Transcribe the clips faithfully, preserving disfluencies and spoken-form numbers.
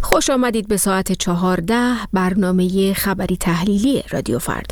خوش آمدید به ساعت چهارده برنامه خبری تحلیلی رادیو فردا.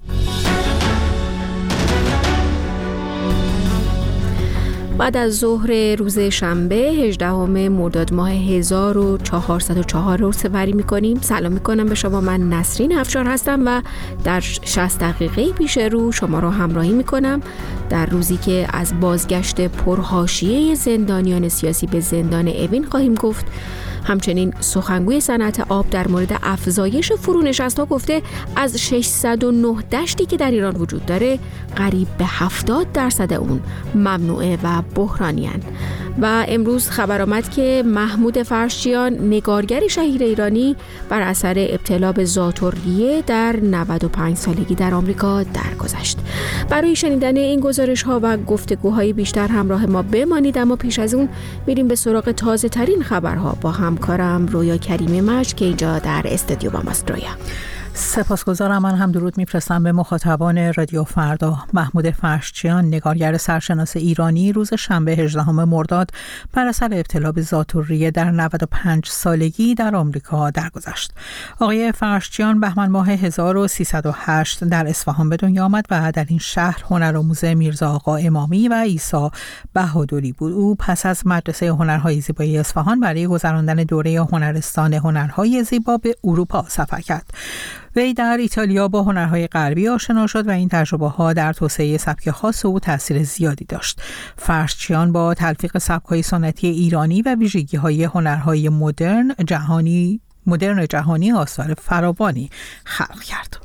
بعد از ظهر روز شنبه هجدهم مرداد ماه هزار و چهارصد و چهار رو سپری می‌کنیم. سلام می‌کنم به شما. من نسرین افشار هستم و در شصت دقیقه پیش رو شما رو همراهی می‌کنم در روزی که از بازگشت پرحاشیه زندانیان سیاسی به زندان اوین خواهیم گفت. همچنین سخنگوی صنعت آب در مورد افزایش فرونشست‌ها گفته از ششصد و نه دشتی که در ایران وجود داره قریب به هفتاد درصد اون ممنوعه و بحرانیان. و امروز خبر آمد که محمود فرشچیان نگارگر شهیر ایرانی بر اثر ابتلا به ذات‌الریه در نود و پنج سالگی در آمریکا درگذشت. برای شنیدن این گزارش‌ها و گفتگوهای بیشتر همراه ما بمانید، اما پیش از اون میریم به سراغ تازه ترین خبرها با همکارم رویا کریمی مجد که اینجا در استودیو با ماست. رویا، سپاسگزارم. من هم درود میفرستم به مخاطبان رادیو فردا. محمود فرشچیان نگارگر سرشناس ایرانی روز شنبه هجدهم مرداد بر اثر ابتلا به ذات‌الریه در نود و پنج سالگی در آمریکا درگذشت. آقای فرشچیان بهمن ماه هزار و سیصد و هشت در اصفهان به دنیا آمد و در این شهر هنرآموز میرزا آقا امامی و عیسی بهادری بود. او پس از مدرسه هنرهای زیبایی اصفهان برای گذراندن دوره هنرستان هنرهای زیبا به اروپا سفر کرد. وی در ایتالیا با هنرهای غربی آشنا شد و این تجربه‌ها در توسعه سبک خاص او تأثیر زیادی داشت. فرشچیان با تلفیق سبک‌های سنتی ایرانی و ویژگی‌های هنرهای مدرن جهانی مدرن جهانی آثار فراوانی خلق کرد.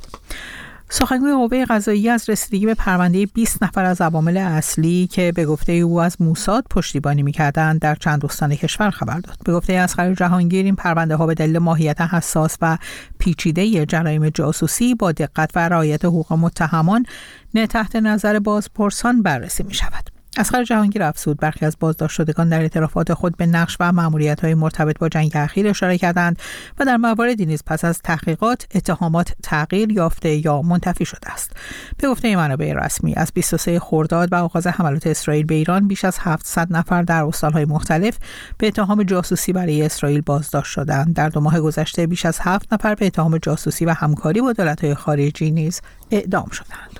سخنگوی قوه قضاییه از رسیدگی به پرونده بیست نفر از عوامل اصلی که به گفته او از موساد پشتیبانی می‌کردند در چند استان کشور خبر داد. به گفته اصغر جهانگیر این پرونده ها به دلیل ماهیت حساس و پیچیده جرایم جاسوسی با دقت و رعایت حقوق متهمان نه تحت نظر بازپرسان بررسی می‌شود. اصغر جهانگیر افزود برخی از بازداشت شدگان در اعترافات خود به نقش و مأموریت‌های مرتبط با جنگ اخیر اشاره کردند و در مواردی نیز پس از تحقیقات اتهامات تغییر یافته یا منتفی شده است. به گفته منابع رسمی از بیست و سوم خرداد و آغاز حملات اسرائیل به ایران بیش از هفتصد نفر در استان‌های مختلف به اتهام جاسوسی برای اسرائیل بازداشت شدند. در دو ماه گذشته بیش از هفت نفر به اتهام جاسوسی و همکاری با دولت‌های خارجی نیز اعدام شدند.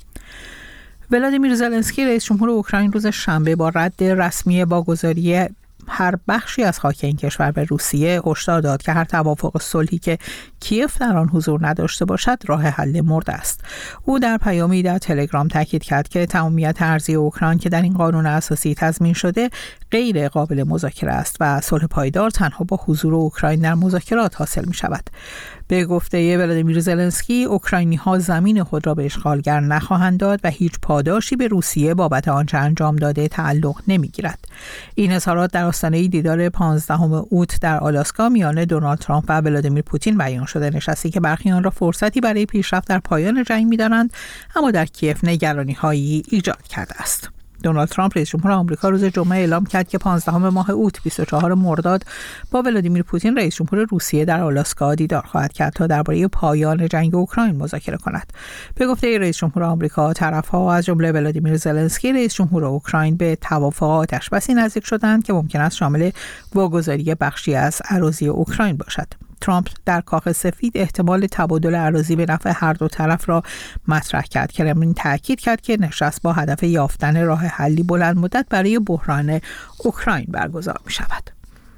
ولادیمیر زلنسکی رئیس جمهور اوکراین روز شنبه با رد رسمی واگذاری هر بخشی از خاک این کشور به روسیه هشدار داد که هر توافق صلحی که کیف در آن حضور نداشته باشد راه حل مرده است. او در پیامی در تلگرام تاکید کرد که تمامیت ارضی اوکراین که در این قانون اساسی تضمین شده غیر قابل مذاکره است و صلح پایدار تنها با حضور اوکراین در مذاکرات حاصل می شود. به گفته ولادیمیر زلنسکی، اوکراینی‌ها زمین خود را به اشغالگر نخواهند داد و هیچ پاداشی به روسیه بابت آنچه انجام داده تعلق نمی‌گیرد. این اظهارات در آستانه دیدار پانزدهم اوت در آلاسکا میان دونالد ترامپ و ولادیمیر پوتین بیان شده، نشستی که برخی آن را فرصتی برای پیشرفت در پایان جنگ می‌دانند، اما در کیف نگرانی‌هایی ایجاد کرده است. دونالد ترامپ رئیس جمهور آمریکا روز جمعه اعلام کرد که پانزدهم ماه اوت بیست و چهارم مرداد با ولادیمیر پوتین رئیس جمهور روسیه در آلاسکا دیدار خواهد کرد تا درباره پایان جنگ اوکراین مذاکره کند. به گفته رئیس جمهور آمریکا، طرف‌ها از جمله ولادیمیر زلنسکی رئیس جمهور اوکراین به توافق آتش‌بسی نزدیک شدند که ممکن است شامل واگذاری بخشی از اراضی اوکراین باشد. ترامپ در کاخ سفید احتمال تبادل اراضی به نفع هر دو طرف را مطرح کرد. کرملین تاکید کرد که نشست با هدف یافتن راه حلی بلند مدت برای بحران اوکراین برگزار می شود.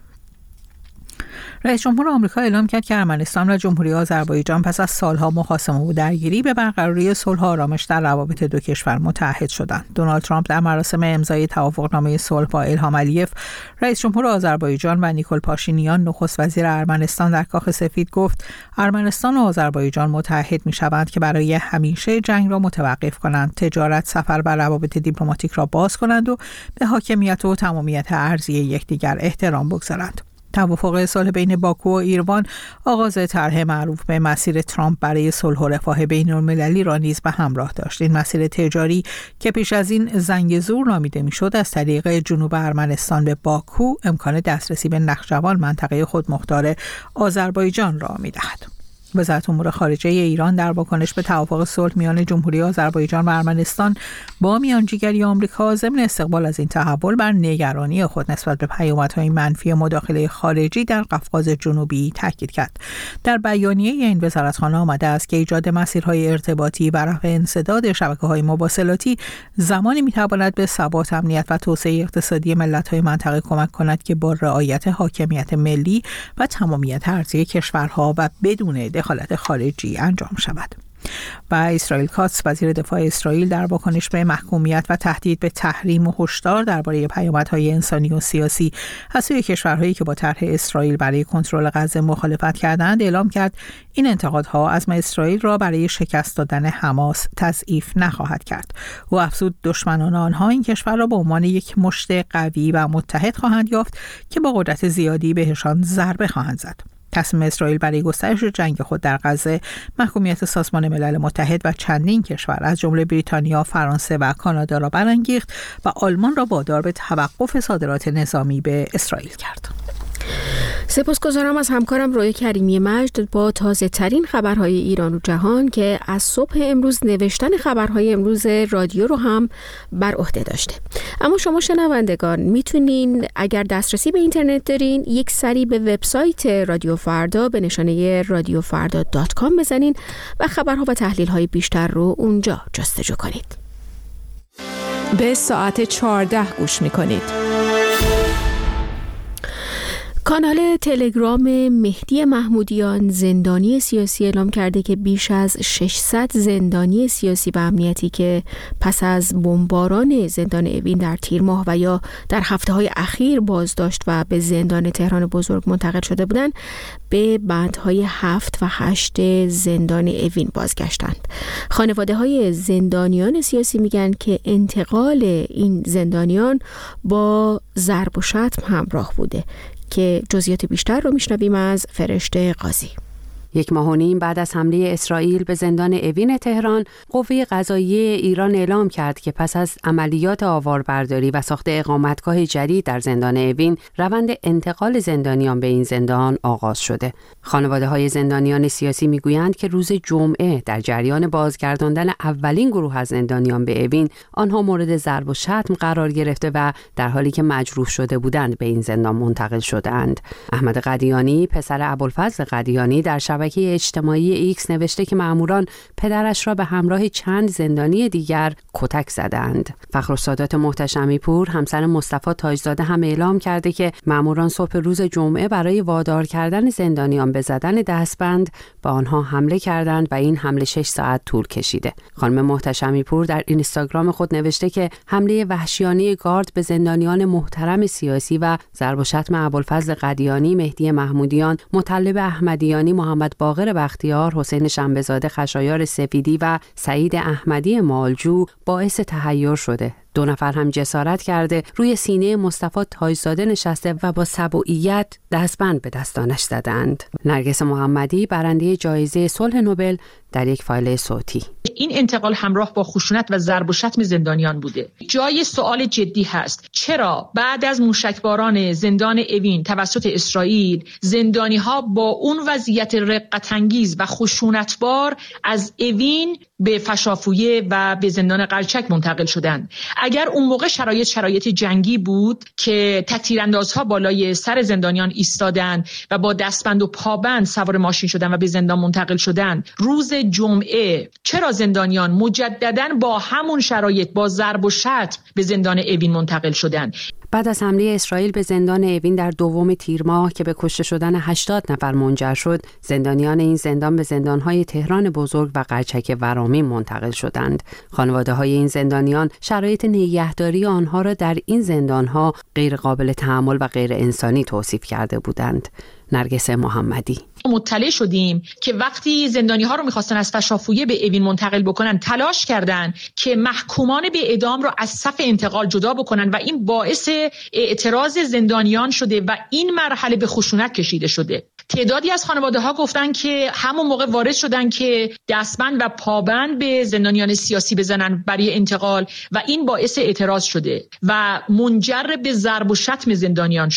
رئیس جمهور آمریکا اعلام کرد که ارمنستان و جمهوری آذربایجان پس از سالها مخاصمه و درگیری به برقراری صلح و آرامش در روابط دو کشور متحد شدند. دونالد ترامپ در مراسم امضای توافقنامه صلح با ایلهام علیف، رئیس جمهور آذربایجان و نیکول پاشینیان نخست وزیر ارمنستان در کاخ سفید گفت ارمنستان و آذربایجان متحد می‌شوند که برای همیشه جنگ را متوقف کنند، تجارت، سفر و روابط دیپلماتیک را باز کنند و به حاکمیت و تمامیت ارضی یکدیگر احترام بگذارند. توافق صلح بین باکو و ایروان آغاز طرح معروف به مسیر ترامپ برای صلح و رفاه بین‌المللی را نیز به همراه داشت. این مسیر تجاری که پیش از این زنگ زور نامیده میشد از طریق جنوب ارمنستان به باکو امکان دسترسی به نخجوان منطقه خودمختار آذربایجان را میدهد. وزارت امور خارجه ایران در واکنش به توافق صلح میان جمهوری آذربایجان و ارمنستان با میانجیگری آمریکا ضمن استقبال از این تحول بر نگرانی خود نسبت به پیامدهای منفی مداخله خارجی در قفقاز جنوبی تاکید کرد. در بیانیه این وزارتخانه آمده است که ایجاد مسیرهای ارتباطی و رفع انسداد شبکه‌های مواصلاتی زمانی می‌تواند به ثبات، امنیت و توسعه اقتصادی ملت‌های منطقه کمک کند که با رعایت حاکمیت ملی و تمامیت ارضی کشورها و بدون دخالت خارجی انجام شود. و اسرائیل کاتس وزیر دفاع اسرائیل در واکنش به محکومیت و تهدید به تحریم و هشدار درباره پیامدهای انسانی و سیاسی از سوی کشورهایی که با طرح اسرائیل برای کنترل غزه مخالفت کردند اعلام کرد این انتقادها عزم اسرائیل را برای شکست دادن حماس تضعیف نخواهد کرد. او افزود دشمنان آنها این کشور را به عنوان یک مشت قوی و متحد خواهند یافت که با قدرت زیادی بهشان ضربه خواهند زد. تصمیم اسرائیل برای گسترش جنگ خود در غزه محکومیت سازمان ملل متحد و چندین کشور از جمله بریتانیا، فرانسه و کانادا را برانگیخت و آلمان را وادار به توقف صادرات نظامی به اسرائیل کرد. سپاسگزارم از همکارم رویا کریمی مجد با تازه ترین خبرهای ایران و جهان که از صبح امروز نوشتن خبرهای امروز رادیو رو هم بر عهده داشته. اما شما شنوندگان میتونین اگر دسترسی به اینترنت دارین یک سری به وبسایت رادیو فردا به نشانه رادیو فردا دات کام بزنین و خبرها و تحلیل‌های بیشتر رو اونجا جستجو کنید. به ساعت چهارده گوش میکنید. کانال تلگرام مهدی محمودیان زندانی سیاسی اعلام کرده که بیش از ششصد زندانی سیاسی و امنیتی که پس از بمباران زندان اوین در تیر ماه و یا در هفته‌های اخیر بازداشت و به زندان تهران بزرگ منتقل شده بودند به بندهای هفت و هشت زندان اوین بازگشتند. خانواده‌های زندانیان سیاسی میگن که انتقال این زندانیان با ضرب و شتم همراه بوده که جزئیات بیشتر رو میشنویم از فرشته قاضی. یک ماه و نیم بعد از حمله اسرائیل به زندان اوین تهران، قوه قضاییه ایران اعلام کرد که پس از عملیات آواربرداری و ساخت اقامتگاه جدید در زندان اوین، روند انتقال زندانیان به این زندان آغاز شده. خانواده‌های زندانیان سیاسی میگویند که روز جمعه در جریان بازگرداندن اولین گروه از زندانیان به اوین، آنها مورد ضرب و شتم قرار گرفته و در حالی که مجروح شده بودند به این زندان منتقل شدند. احمد قدیانی، پسر ابوالفضل قدیانی، در شبکه اجتماعی ایکس نوشته که ماموران پدرش را به همراه چند زندانی دیگر کتک زدند. فخرالسادات محتشمی پور، همسر مصطفی تاجزاده، هم اعلام کرده که ماموران صبح روز جمعه برای وادار کردن زندانیان به زدن دستبند به آنها حمله کردند و این حمله شش ساعت طول کشیده. خانم محتشمی پور در اینستاگرام خود نوشته که حمله وحشیانه گارد به زندانیان محترم سیاسی و ضرب و شتم ابوالفضل قدیانی، مهدی محمودیان، مطلب احمدیانی، محمد باقر بختیار، حسین شنبه‌زاده خشایار سفیدی و سعید احمدی مالجو باعث تحیر شده. دو نفر هم جسارت کرده روی سینه مصطفی تاجزاده نشسته و با سبوعیت دستبند به دستانش زدند. نرگس محمدی، برنده جایزه صلح نوبل، در یک فایل صوتی: این انتقال همراه با خشونت و ضرب و شتم زندانیان بوده. جای سوال جدی هست چرا بعد از موشکباران زندان اوین توسط اسرائیل، زندانی ها با اون وضعیت رقت انگیز و خشونتبار از اوین به فشافویه و به زندان قرچک منتقل شدند؟ اگر اون موقع شرایط شرایط جنگی بود که تکتیراندازها بالای سر زندانیان ایستادند و با دستبند و پابند سوار ماشین شدند و به زندان منتقل شدند، روز جمعه چرا زندانیان مجدداً با همون شرایط با ضرب و شتم به زندان اوین منتقل شدند؟ بعد از حمله اسرائیل به زندان اوین در دوم تیر ماه که به کشته شدن هشتاد نفر منجر شد، زندانیان این زندان به زندانهای تهران بزرگ و قرچک ورامین منتقل شدند. خانواده‌های این زندانیان شرایط نگهداری آنها را در این زندانها غیر قابل تحمل و غیر انسانی توصیف کرده بودند. نرگس محمدی: مطلع شدیم که وقتی زندانی ها رو میخواستن از فشافویه به اوین منتقل بکنن، تلاش کردن که محکومان به اعدام رو از صف انتقال جدا بکنن و این باعث اعتراض زندانیان شده و این مرحله به خشونت کشیده شده. تعدادی از خانواده ها گفتن که همون موقع وارد شدن که دستبند و پابند به زندانیان سیاسی بزنن برای انتقال و این باعث اعتراض شده و منجر به ضرب و شتم زندانیان شده.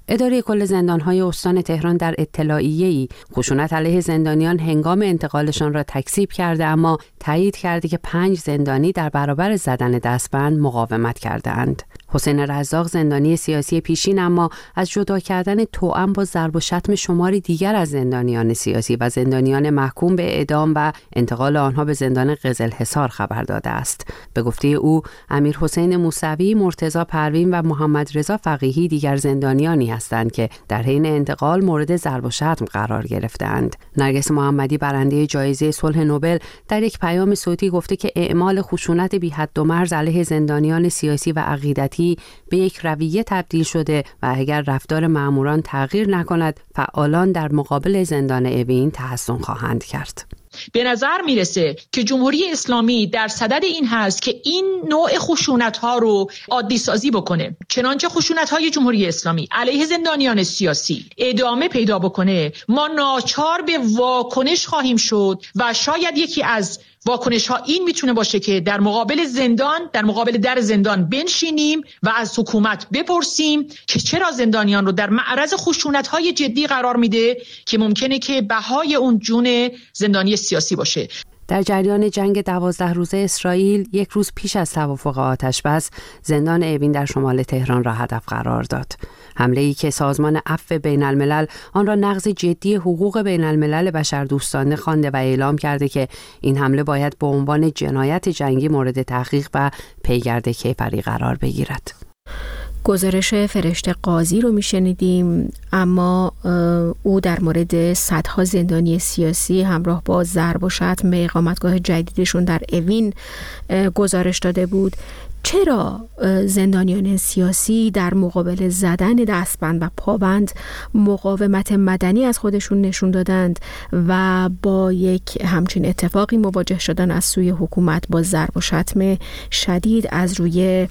اداره کل زندان‌های استان تهران در اطلاعیه‌ای خشونت علیه زندانیان هنگام انتقالشان را تکذیب کرده، اما تایید کرده که پنج زندانی در برابر زدن دستبند مقاومت کرده‌اند. حسین رزاق زندانی سیاسی پیشین اما از جدا کردن توأم با ضرب و شتم شماری دیگر از زندانیان سیاسی و زندانیان محکوم به اعدام و انتقال آنها به زندان قزلحصار خبر داده است. به گفته او، امیر حسین موسوی، مرتضی پروین و محمد رضا فقیهی دیگر زندانیانی هستند که در حین انتقال مورد ضرب و شتم قرار گرفتند. نرگس محمدی برنده جایزه صلح نوبل در یک پیام صوتی گفته که اعمال خشونت بی حد و مرز علیه زندانیان سیاسی و عقیدتی به یک رویه تبدیل شده و اگر رفتار ماموران تغییر نکند، فعالان در مقابل زندان اوین تحصن خواهند کرد. به نظر میرسه که جمهوری اسلامی در صدد این هست که این نوع خشونت ها رو عادی سازی بکنه. چنانچه خشونت های جمهوری اسلامی علیه زندانیان سیاسی ادامه پیدا بکنه، ما ناچار به واکنش خواهیم شد و شاید یکی از واکنش ها این میتونه باشه که در مقابل زندان، در مقابل در زندان بنشینیم و از حکومت بپرسیم که چرا زندانیان رو در معرض خشونت های جدی قرار میده که ممکنه که بهای اون جون زندانی سیاسی باشه. در جریان جنگ دوازده روزه اسرائیل یک روز پیش از توافق آتش‌بس، زندان اوین در شمال تهران را هدف قرار داد. حمله‌ای که سازمان عفو بین الملل آن را نقض جدی حقوق بین الملل بشردوستانه خوانده و اعلام کرده که این حمله باید به عنوان جنایت جنگی مورد تحقیق و پیگرد کیفری قرار بگیرد. گزارش فرشته قاضی رو میشنیدیم، اما او در مورد صدها زندانی سیاسی همراه با ضرب و شتم به اقامتگاه جدیدشون در اوین گزارش داده بود. چرا زندانیان سیاسی در مقابل زدن دستبند و پابند مقاومت مدنی از خودشون نشون دادند و با یک همچین اتفاقی مواجه شدن از سوی حکومت با ضرب و شتم شدید از روی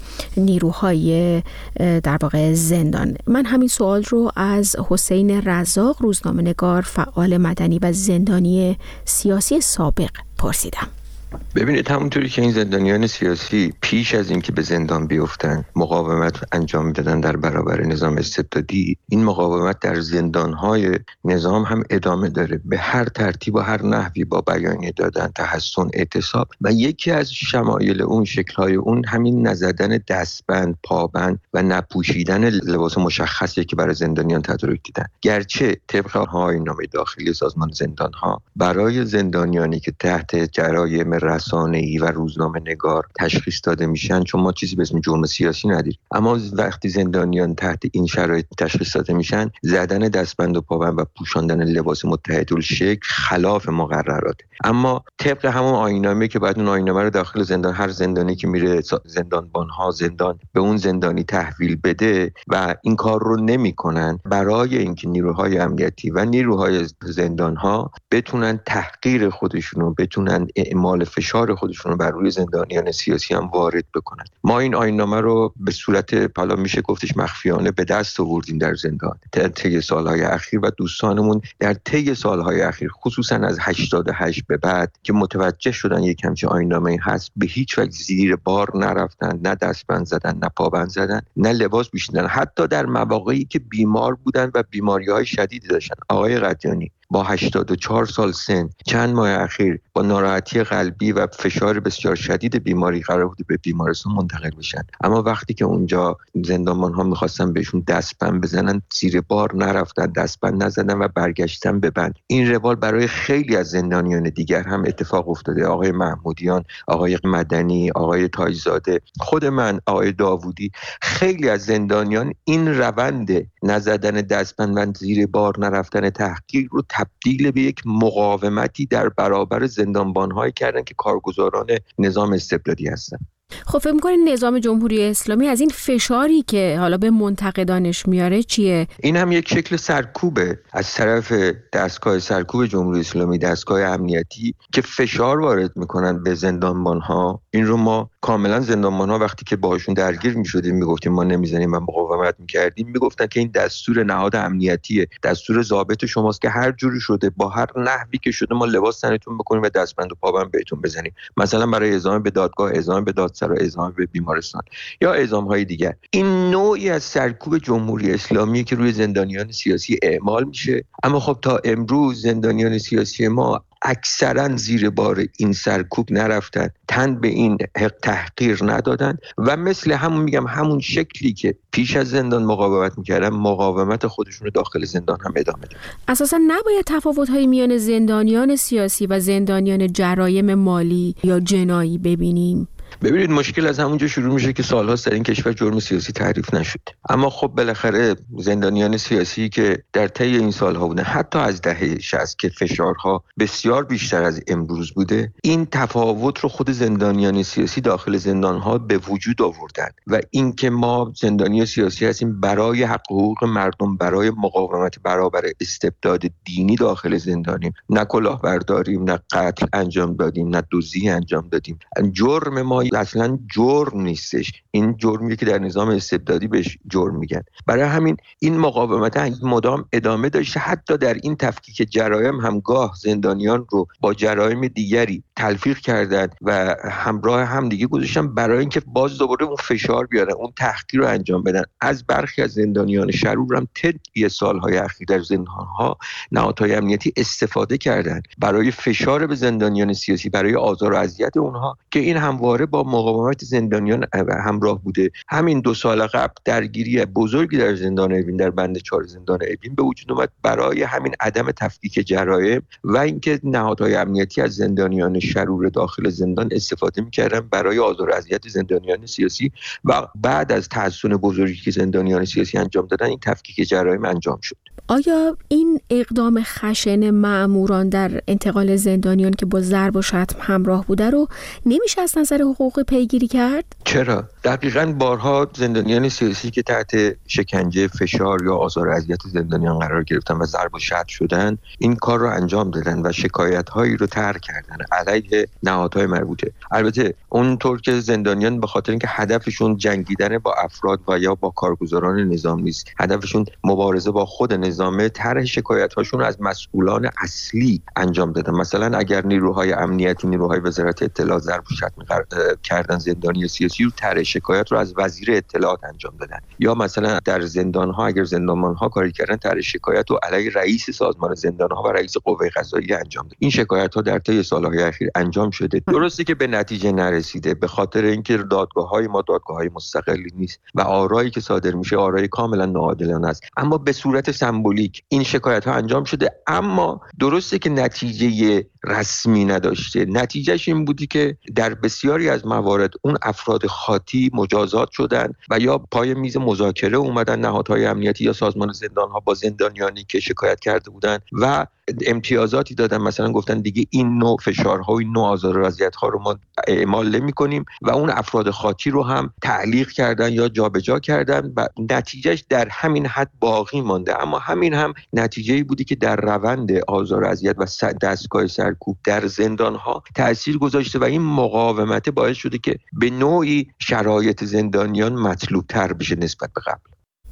نیروهای در واقع زندان؟ من همین سوال رو از حسین رزاق، روزنامه‌نگار، فعال مدنی و زندانی سیاسی سابق پرسیدم. ببینید، همونطوری که این زندانیان سیاسی پیش از اینکه به زندان بیفتن مقاومت انجام میدادن در برابر نظام استبدادی، این مقاومت در زندانهای نظام هم ادامه داره، به هر ترتیب و هر نحوی، با بیانیه دادن، تحصن، اعتصاب، و یکی از شمایل اون، شکل‌های اون، همین نزدن دستبند، پابند و نپوشیدن لباس مشخصی که برای زندانیان تدارک دیدن. گرچه طبق آیین‌نامه داخلی سازمان زندانها برای زندانیانی که تحت جرایم رسانه‌ای و روزنامه‌نگار تشخیص داده میشن، چون ما چیزی به اسم جرم سیاسی نداریم، اما وقتی زندانیان تحت این شرایط تشخیص داده میشن، زدن دستبند و پابند و پوشاندن لباس متحدالشکل خلاف مقررات. اما طبق همون آیین‌نامه که بعد اون آیین‌نامه رو داخل زندان، هر زندانی که میره زندانبان‌ها زندان به اون زندانی تحویل بده و این کار رو نمی‌کنن، برای اینکه نیروهای امنیتی و نیروهای زندان‌ها بتونن تحقیر خودشونو، بتونن اعمال فشار خودشون رو بر روی زندانیان سیاسی هم وارد بکنن. ما این آیین‌نامه رو به صورت حالا میشه گفتش مخفیانه به دست آوردیم در زندان در طی سالهای اخیر و دوستانمون در طی سالهای اخیر، خصوصا از هشتاد و هشت به بعد که متوجه شدن یک همچین آیین‌نامه‌ای هست، به هیچ وجه زیر بار نرفتن، نه دستبند زدن، نه پابند زدن، نه لباس پوشیدن، حتی در مواقعی که بیمار بودن و بیماری‌های شدیدی داشتن. آقای قدیانی با هشتاد و چهار سال سن چند ماه اخیر با ناراحتی قلبی و فشار بسیار شدید بیماری قرار بود به بیمارستان منتقل بشن، اما وقتی که اونجا زندانبان ها میخواستن بهشون دستبند بزنن، زیر بار نرفتن، دستبند نزدن و برگشتن به بند. این روال برای خیلی از زندانیان دیگر هم اتفاق افتاده. آقای محمودیان، آقای مدنی، آقای تاجزاده، خود من، آقای داوودی، خیلی از زندانیان این روند نزدن دستبند و زیر بار نرفتن تحقیق رو تبدیل به یک مقاومتی در برابر زندانبان‌هایی کردن که کارگزاران نظام استبدادی هستن. خب فکر می‌کنید نظام جمهوری اسلامی از این فشاری که حالا به منتقدانش میاره چیه؟ این هم یک شکل سرکوبه از طرف دستگاه سرکوب جمهوری اسلامی، دستگاه امنیتی که فشار وارد میکنن به زندانبان‌ها این رو ما کاملا زندانبان‌ها وقتی که باهاشون درگیر می‌شدیم میگفتیم ما نمیزنیم و مقاومت می‌کردیم، میگفتن که این دستور نهاد امنیتیه، دستور ضابط شماست که هر جوری شده با هر نحوی که شده ما لباس تنتون بکنیم و دستبند و پابند بهتون بزنیم، مثلا برای اعزام به دادگاه، اعزام به دادسرا، اعزام به بیمارستان یا اعزام‌های دیگر. این نوعی از سرکوب جمهوری اسلامی که روی زندانیان سیاسی اعمال میشه، اما خب تا امروز زندانیان سیاسی ما اکثرا زیر بار این سرکوب نرفتن، تن به این حق تحقیر ندادن و مثل همون میگم همون شکلی که پیش از زندان مقاومت میکردن مقاومت خودشون رو داخل زندان هم ادامه دادن. اساسا نباید تفاوت‌های میان زندانیان سیاسی و زندانیان جرایم مالی یا جنایی ببینیم. ببینید مشکل از همونجا شروع میشه که سالهاست در این کشور جرم سیاسی تعریف نشد، اما خب بالاخره زندانیان سیاسی که در طی این سالها بودن، حتی از دهه شصت که فشارها بسیار بیشتر از امروز بوده، این تفاوت رو خود زندانیان سیاسی داخل زندانها به وجود آوردن و اینکه ما زندانی سیاسی هستیم برای حق حقوق مردم، برای مقاومت برابر استبداد دینی داخل زندانیم، نه کلاهبرداریم، نه قتل انجام دادیم، نه دزدی انجام دادیم. جرم ما اصلا جرم نیستش، این جرمیه که در نظام استبدادی بهش جرم میگن. برای همین این مقاومت مدام ادامه داشته، حتی در این تفکیک جرایم هم گاه زندانیان رو با جرایم دیگری تلفیق کردن و همراه هم دیگه گذاشتن برای اینکه باز دوباره اون فشار بیارن، اون تحقیر رو انجام بدن. از برخی از زندانیان شرور هم طی سالهای اخیر در زندانها نهادهای امنیتی استفاده کردن برای فشار به زندانیان سیاسی، برای آزار و اذیت اونها که این همواره با مقاومت زندانیان همراه بوده. همین دو سال قبل درگیری بزرگی در زندان اوین، در بند چهار زندان اوین به وجود اومد برای همین عدم تفکیک جرایم و اینکه نهادهای امنیتی از زندانیان شرور داخل زندان استفاده می‌کردن برای آزار و اذیت زندانیان سیاسی و بعد از تحسن بزرگی که زندانیان سیاسی انجام دادن این تفکیک جرایم انجام شد. آیا این اقدام خشن مأموران در انتقال زندانیان که با ضرب و شتم همراه بوده رو نمیشه از نظر حقوق پیگیری کرد؟ چرا؟ دقیقاً بارها زندانیان سیاسی که تحت شکنجه، فشار یا آزار و اذیت زندانیان قرار گرفتن و ضرب و شتم شدن این کار رو انجام دادن و شکایت‌هایی رو طرح کردن علیه نهادهای مربوطه. البته اونطور که زندانیان به خاطر اینکه هدفشون جنگیدن با افراد و یا با کارگزاران نظام نیست، هدفشون مبارزه با خود نظام، طرح شکایت‌هاشون از مسئولان اصلی انجام دادن. مثلا اگر نیروهای امنیتی، نیروهای وزارت اطلاعات ضرب و شتم کردن زندانی سیاسی رو، طرح شکایت رو از وزیر اطلاعات انجام دادن. یا مثلا در زندان‌ها اگر زندانبان‌ها کاری کردن، طرح شکایت رو علیه رئیس سازمان زندان‌ها و رئیس قوه قضاییه انجام داد. این شکایت‌ها در طی سال‌های اخیر انجام شده. درسته که به نتیجه نرسیده به خاطر اینکه دادگاه‌های ما دادگاه‌های مستقلی نیست و آرایی که صادر میشه آرای کاملا ناعادلانه است، اما به صورت سمبولیک این شکایت‌ها انجام شده. اما درسته که نتیجه رسمی نداشته. نتیجهش این بودی که در بسیاری از موارد اون افراد خاطی مجازات شدن و یا پای میز مذاکره اومدن نهادهای امنیتی یا سازمان زندان‌ها با زندانیانی که شکایت کرده بودن و امتیازاتی دادن. مثلا گفتن دیگه این نوع فشارها و این نوع آزار و اذیت‌ها رو ما اعمال نمی‌کنیم و اون افراد خاطی رو هم تعلیق کردن یا جابجا کردن و نتیجهش در همین حد باقی مانده. اما همین هم نتیجه‌ای بودی که در روند آزار و اذیت و دستگاه سرکوب در زندان‌ها تأثیر گذاشته و این مقاومت باعث شده که به نوعی شرایط زندانیان مطلوب‌تر بشه نسبت به قبل.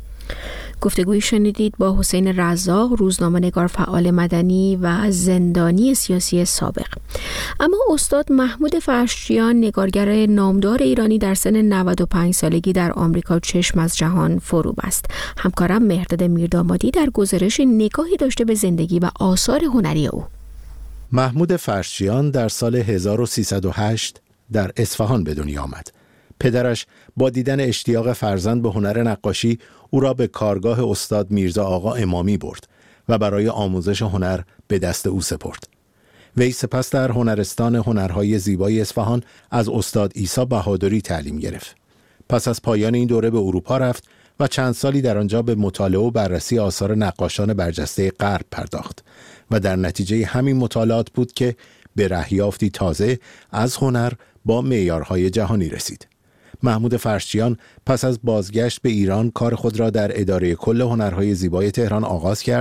گفتگویی شنیدید با حسین رزاق، روزنامه‌نگار فعال مدنی و زندانی سیاسی سابق. اما استاد محمود فرشچیان، نگارگر نامدار ایرانی، در سن نود و پنج سالگی در آمریکا چشم از جهان فرو بست. همکارم مهرداد میردامادی در گزارش نگاهی داشته به زندگی و آثار هنری او. محمود فرشچیان در سال هزار و سیصد و هشت در اصفهان به دنیا آمد. پدرش با دیدن اشتیاق فرزند به هنر نقاشی او را به کارگاه استاد میرزا آقا امامی برد و برای آموزش هنر به دست او سپرد. وی سپس در هنرستان هنرهای زیبای اصفهان از استاد عیسی بهادری تعلیم گرفت. پس از پایان این دوره به اروپا رفت و چند سالی در آنجا به مطالعه و بررسی آثار نقاشان برجسته غرب پرداخت و در نتیجه همین مطالعات بود که به رهیافتی تازه از هنر با معیارهای جهانی رسید. محمود فرشچیان پس از بازگشت به ایران کار خود را در اداره کل هنرهای زیبای تهران آغاز کرد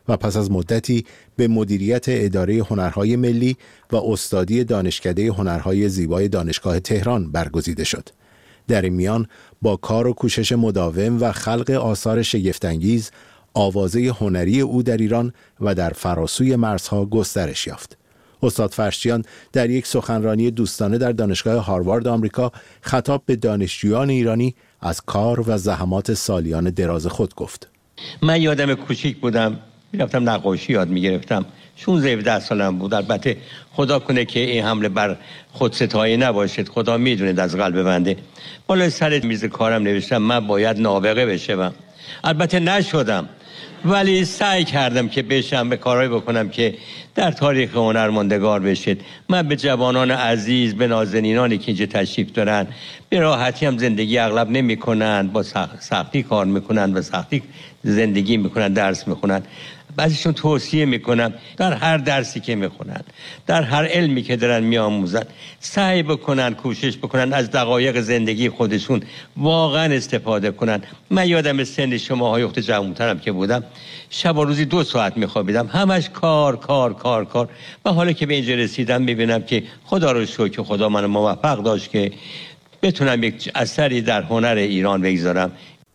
و پس از مدتی به مدیریت اداره هنرهای ملی و استادی دانشکده هنرهای زیبای دانشگاه تهران برگزیده شد. در این میان با کار و کوشش مداوم و خلق آثار شگفت‌انگیز، آوازه هنری او در ایران و در فراسوی مرزها گسترش یافت. استاد فرشچیان در یک سخنرانی دوستانه در دانشگاه هاروارد آمریکا خطاب به دانشجویان ایرانی از کار و زحمات سالیان دراز خود گفت: من یادم کوچیک بودم، میرفتم نقاشی یاد میگرفتم، شانزده هفده سالم بود. البته خدا کنه که این حمله بر خودستایی نباشد، خدا میدونه از قلب بنده. بالا سر میز کارم نوشتم من باید نابغه بشم. البته نشدم، ولی سعی کردم که بشم، به کارهایی بکنم که در تاریخ هنر ماندگار بشید. من به جوانان عزیز، به نازنینانی که اینجا تشریف دارن، به راحتی هم زندگی اغلب نمی کنن، با سختی کار میکنن و سختی زندگی میکنن، درس میخونن. بعضیشون توصیه میکنم در هر درسی که میخونن، در هر علمی که دارن میآموزن، سعی بکنن، کوشش بکنن از دقایق زندگی خودشون واقعا استفاده کنن. من یادم سن شماهای اخت جوانترم که بودم، شب و روزی دو ساعت میخوابیدم، همش کار کار کار کار. و حالا که به اینجا رسیدم میبینم که خدا رو شکر که خدا منو موفق داشت که بتونم یک اثری در هنر ایران بگذارم.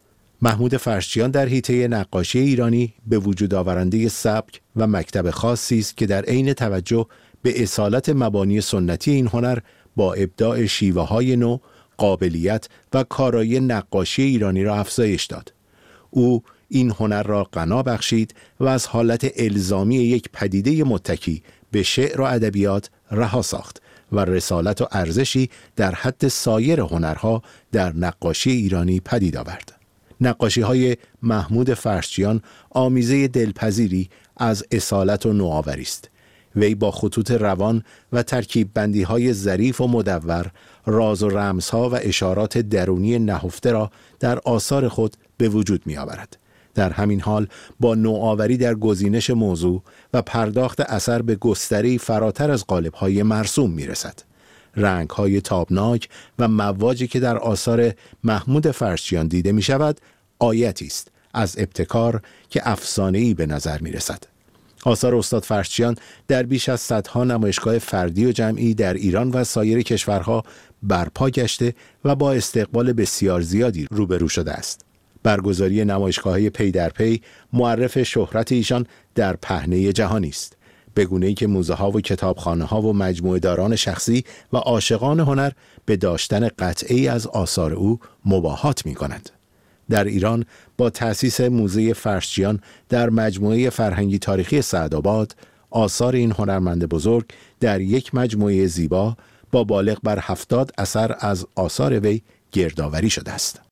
محمود فرشچیان در حیطه نقاشی ایرانی به وجود آورنده سبک و مکتب خاصی است که در عین توجه به اصالت مبانی سنتی این هنر با ابداع شیوه‌های نو، قابلیت و کارایی نقاشی ایرانی را افزایش داد. او این هنر را غنا بخشید و از حالت الزامی یک پدیده متکی به شعر و ادبیات رها ساخت و رسالت و ارزشی در حد سایر هنرها در نقاشی ایرانی پدید آورد. نقاشی‌های محمود فرشچیان آمیزه دلپذیری از اصالت و نوآوری است. وی با خطوط روان و ترکیب بندی‌های ظریف و مدور، راز و رمزها و اشارات درونی نهفته را در آثار خود به وجود می‌آورد. در همین حال با نوآوری در گزینش موضوع و پرداخت اثر به گستری فراتر از قالب‌های مرسوم می‌رسد. رنگ‌های تابناک و مواجی که در آثار محمود فرشچیان دیده می شود آیتی است از ابتکار که افسانه‌ای به نظر می رسد. آثار استاد فرشچیان در بیش از صدها نمایشگاه فردی و جمعی در ایران و سایر کشورها برپا گشته و با استقبال بسیار زیادی روبرو شده است. برگزاری نمایشگاه‌های پی در پی معرف شهرت ایشان در پهنه جهانی است، به گونه‌ای که موزه‌ها و کتابخانه‌ها و مجموعه‌داران شخصی و عاشقان هنر به داشتن قطعه‌ای از آثار او مباهات می‌کنند. در ایران با تأسیس موزه فرشچیان در مجموعه فرهنگی تاریخی سعدآباد، آثار این هنرمند بزرگ در یک مجموعه زیبا با بالغ بر هفتاد اثر از آثار وی گردآوری شده است.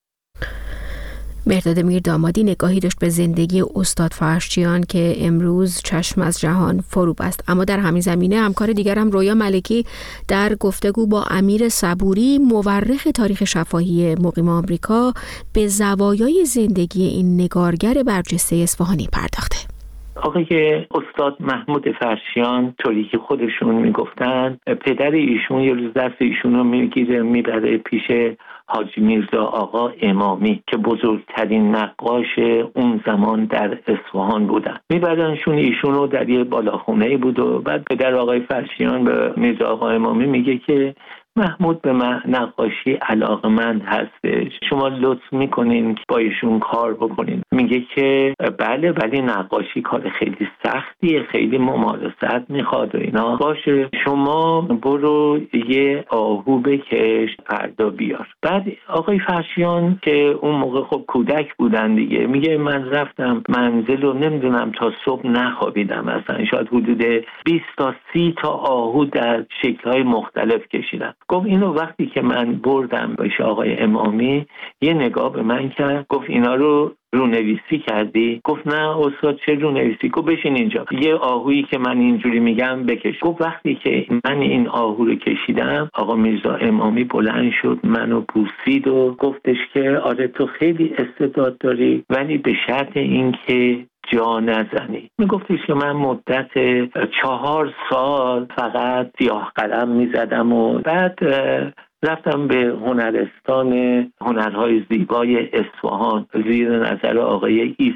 مهرداد میردامادی نگاهی داشت به زندگی استاد فرشچیان که امروز چشم از جهان فرو بست. اما در همین زمینه همکار دیگرم رویا ملکی در گفتگو با امیر صبوری، مورخ تاریخ شفاهی مقیم آمریکا، به زوایای زندگی این نگارگر برجسته اصفهانی پرداخته. آقای استاد محمود فرشچیان، طوری که خودشون میگفتن، پدر ایشون یه روز دست ایشون رو میگیره میبره پیش حاجی میرزا آقا امامی که بزرگترین نقاش اون زمان در اصفهان بودن. میبرنشون ایشون رو در یه بالاخونه‌ای بود و بعد پدر آقای فرشچیان به میرزا آقا امامی میگه که محمود به نقاشی علاقمند هستش، شما لطف میکنین که با ایشون کار بکنین. میگه که بله، ولی نقاشی کار خیلی سختیه، خیلی ممارست میخواد و اینا. باشه، شما برو یه آهو بکش فردا بیار. بعد آقای فرشچیان که اون موقع خب کودک بودن دیگه، میگه من رفتم منزل و نمیدونم تا صبح نخوابیدم، اصلا شاید حدود بیست تا سی تا آهو در شکل‌های مختلف کشیدم. گفت اینو وقتی که من بردم بهش آقای امامی، یه نگاه به من کرد، گفت اینا رو رونویسی کردی؟ گفت نه استاد، چه رونویسی؟ گفت بشین اینجا، یه آهویی که من اینجوری میگم بکش. گفت وقتی که من این آهو رو کشیدم، آقا میرزا امامی بلند شد منو بوسید و گفتش که آره تو خیلی استعداد داری، ولی به شرط این که جا نزنی. میگفتش که من مدت چهار سال فقط سیاه قلم میزدم و بعد رفتم به هنرستان هنرهای زیبای اصفهان زیر نظر آقای عیسی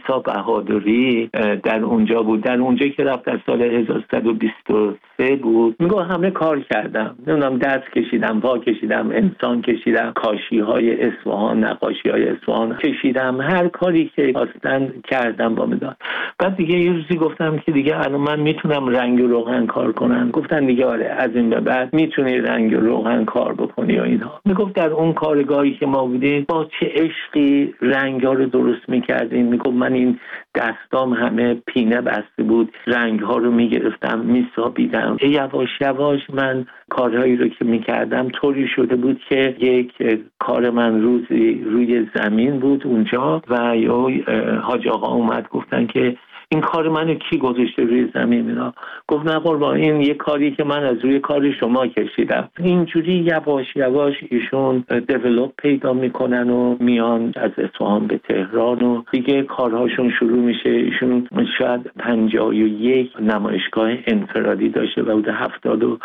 بهادری در اونجا بود. در اونجا که رفت در سال هزار و سیصد و بیست و سه بود. میگه همه کار کردم، نمیدونم دست کشیدم، پا کشیدم، انسان کشیدم، کاشی های اصفهان، نقاشی های اصفهان کشیدم، هر کاری که خواستن کردم با مداد. بعد دیگه یه روزی گفتم که دیگه الان من میتونم رنگ و روغن کار کنم. گفتن دیگه آره از این به بعد میتونی رنگ و روغن کار بکنی و اینها. میگفت در اون کارگاهی که ما بودیم با چه عشقی رنگا رو درست میکردیم. میگفت من این دستام همه پینه بسته بود، رنگ ها رو میگرفتم میسابیدم. یواش یواش من کارهایی رو که میکردم طوری شده بود که یک کار من روزی روی زمین بود اونجا و یا حاج آقا اومد گفتن که این کار منو کی گذاشته روی زمین؟ اینا گفت نه قربان، این یه کاری که من از روی کار شما کشیدم. اینجوری یواش یواش ایشون دیولپ پیدا میکنن و میان از اصفهان به تهران و دیگه کارهاشون شروع میشه. ایشون شاید پنجاه و یک نمایشگاه انفرادی داشته و بوده هفتاد و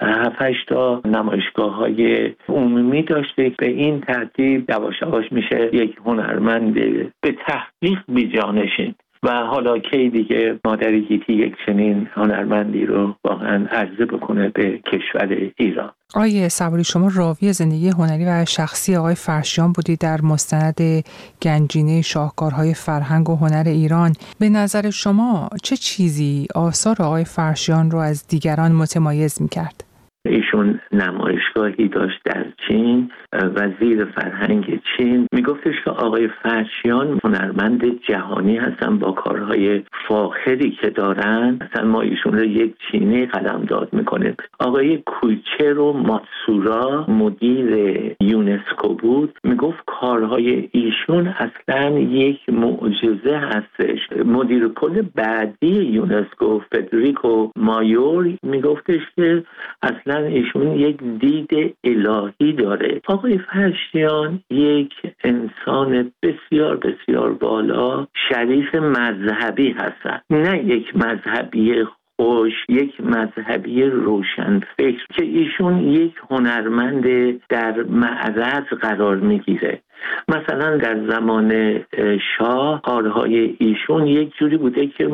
هفت تا نمایشگاه های عمومی داشته. به این ترتیب یواش یواش میشه یک هنرمند به تحقیق بیجانشین. و حالا کی دیگه مادر گیتی یک چنین هنرمندی رو واقعا عرضه بکنه به کشور ایران. آقای صبوری، شما راوی زندگی هنری و شخصی آقای فرشیان بودید در مستند گنجینه شاهکارهای فرهنگ و هنر ایران. به نظر شما چه چیزی آثار آقای فرشیان رو از دیگران متمایز می‌کرد؟ ایشون نمایشگاهی داشت در چین، وزیر فرهنگ چین. میگفتش که آقای فرشیان هنرمند جهانی هستن با کارهای فاخری که دارن، اصلا ما ایشون رو یک چینی قلمداد میکنیم. آقای کویچرو ماتسورا مدیر یونسکو بود، میگفت کارهای ایشون اصلا یک معجزه هستش. مدیر کل بعدی یونسکو فدریکو مایور میگفتش که اصلا ایشون یک دید الهی داره. آقای فرشیان یک انسان بسیار بسیار بالا، شریف مذهبی هستن، نه یک مذهبی خوش، یک مذهبی روشنفکر که ایشون یک هنرمند در معرض قرار میگیره. مثلا در زمان شاه کارهای ایشون یک جوری بوده که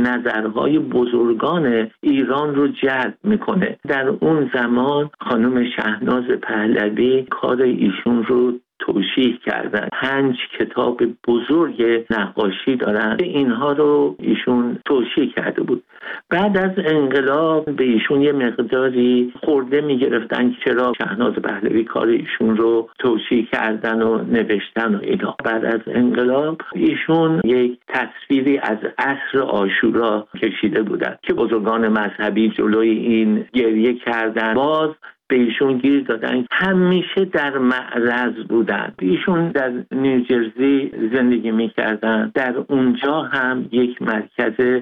نظرهای بزرگان ایران رو جلب میکنه. در اون زمان خانم شهناز پهلوی کار ایشون رو توشیح کردن. پنج کتاب بزرگ نقاشی دارن، اینها رو ایشون توشیح کرده بود. بعد از انقلاب به ایشون یه مقداری خورده میگرفتن که چرا شهناز پهلوی کار ایشون رو توشیح کردن و نوشتن و اینا. بعد از انقلاب ایشون یک تصویری از عصر عاشورا کشیده بودن که بزرگان مذهبی جلوی این گریه کردن. باز به ایشون گیر دادن، همیشه در معرض بودن. ایشون در نیوجرسی زندگی میکردن، در اونجا هم یک مرکز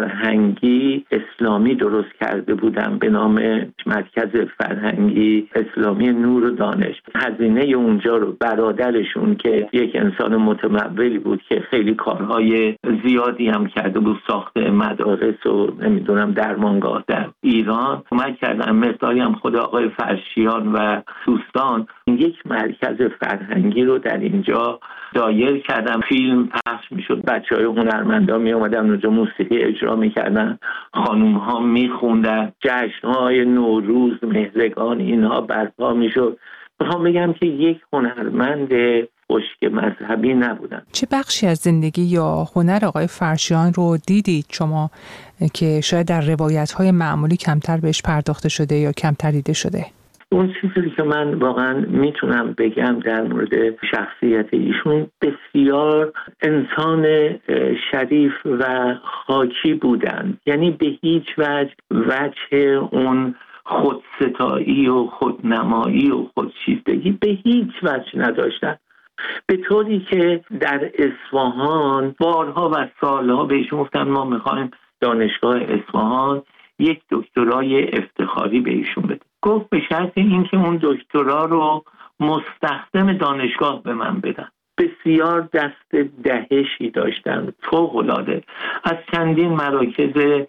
فرهنگی اسلامی درست کرده بودن به نام مرکز فرهنگی اسلامی نور و دانش. هزینه اونجا رو برادرشون که یک انسان متمولی بود که خیلی کارهای زیادی هم کرده بود، ساخت مدارس و نمیدونم درمانگاه در ایران کمک کردن. مثالی هم خود آقای فرشیان و دوستان یک مرکز فرهنگی رو در اینجا دایر کردن. فیلم پخش میشد، بچهای هنرمندا می اومدن اونجا موسیقی اجرا میکردن، خانوم ها میخوندن، جشن‌های نوروز، مهرگان اینها برپا میشد. میخوام بگم که یک هنرمند خشک مذهبی نبودن. چه بخشی از زندگی یا هنر آقای فرشیان رو دیدید شما که شاید در روایت‌های معمولی کمتر بهش پرداخته شده یا کمتر دیده شده؟ اون چیزی که من واقعا میتونم بگم در مورد شخصیت ایشون، بسیار انسان شریف و خاکی بودن. یعنی به هیچ وجه وجه اون خودستایی و خودنمایی و خودشیفتگی به هیچ وجه نداشتن. به طوری که در اصفهان بارها و سالها بهشون گفتن ما میخوایم دانشگاه اصفهان یک دکترای افتخاری به ایشون بده. گفت به شرط اینکه اون دکترا رو مستخدم دانشگاه به من بدن. بسیار دست دهشی داشتن، فوق‌العاده. از چندین مراکز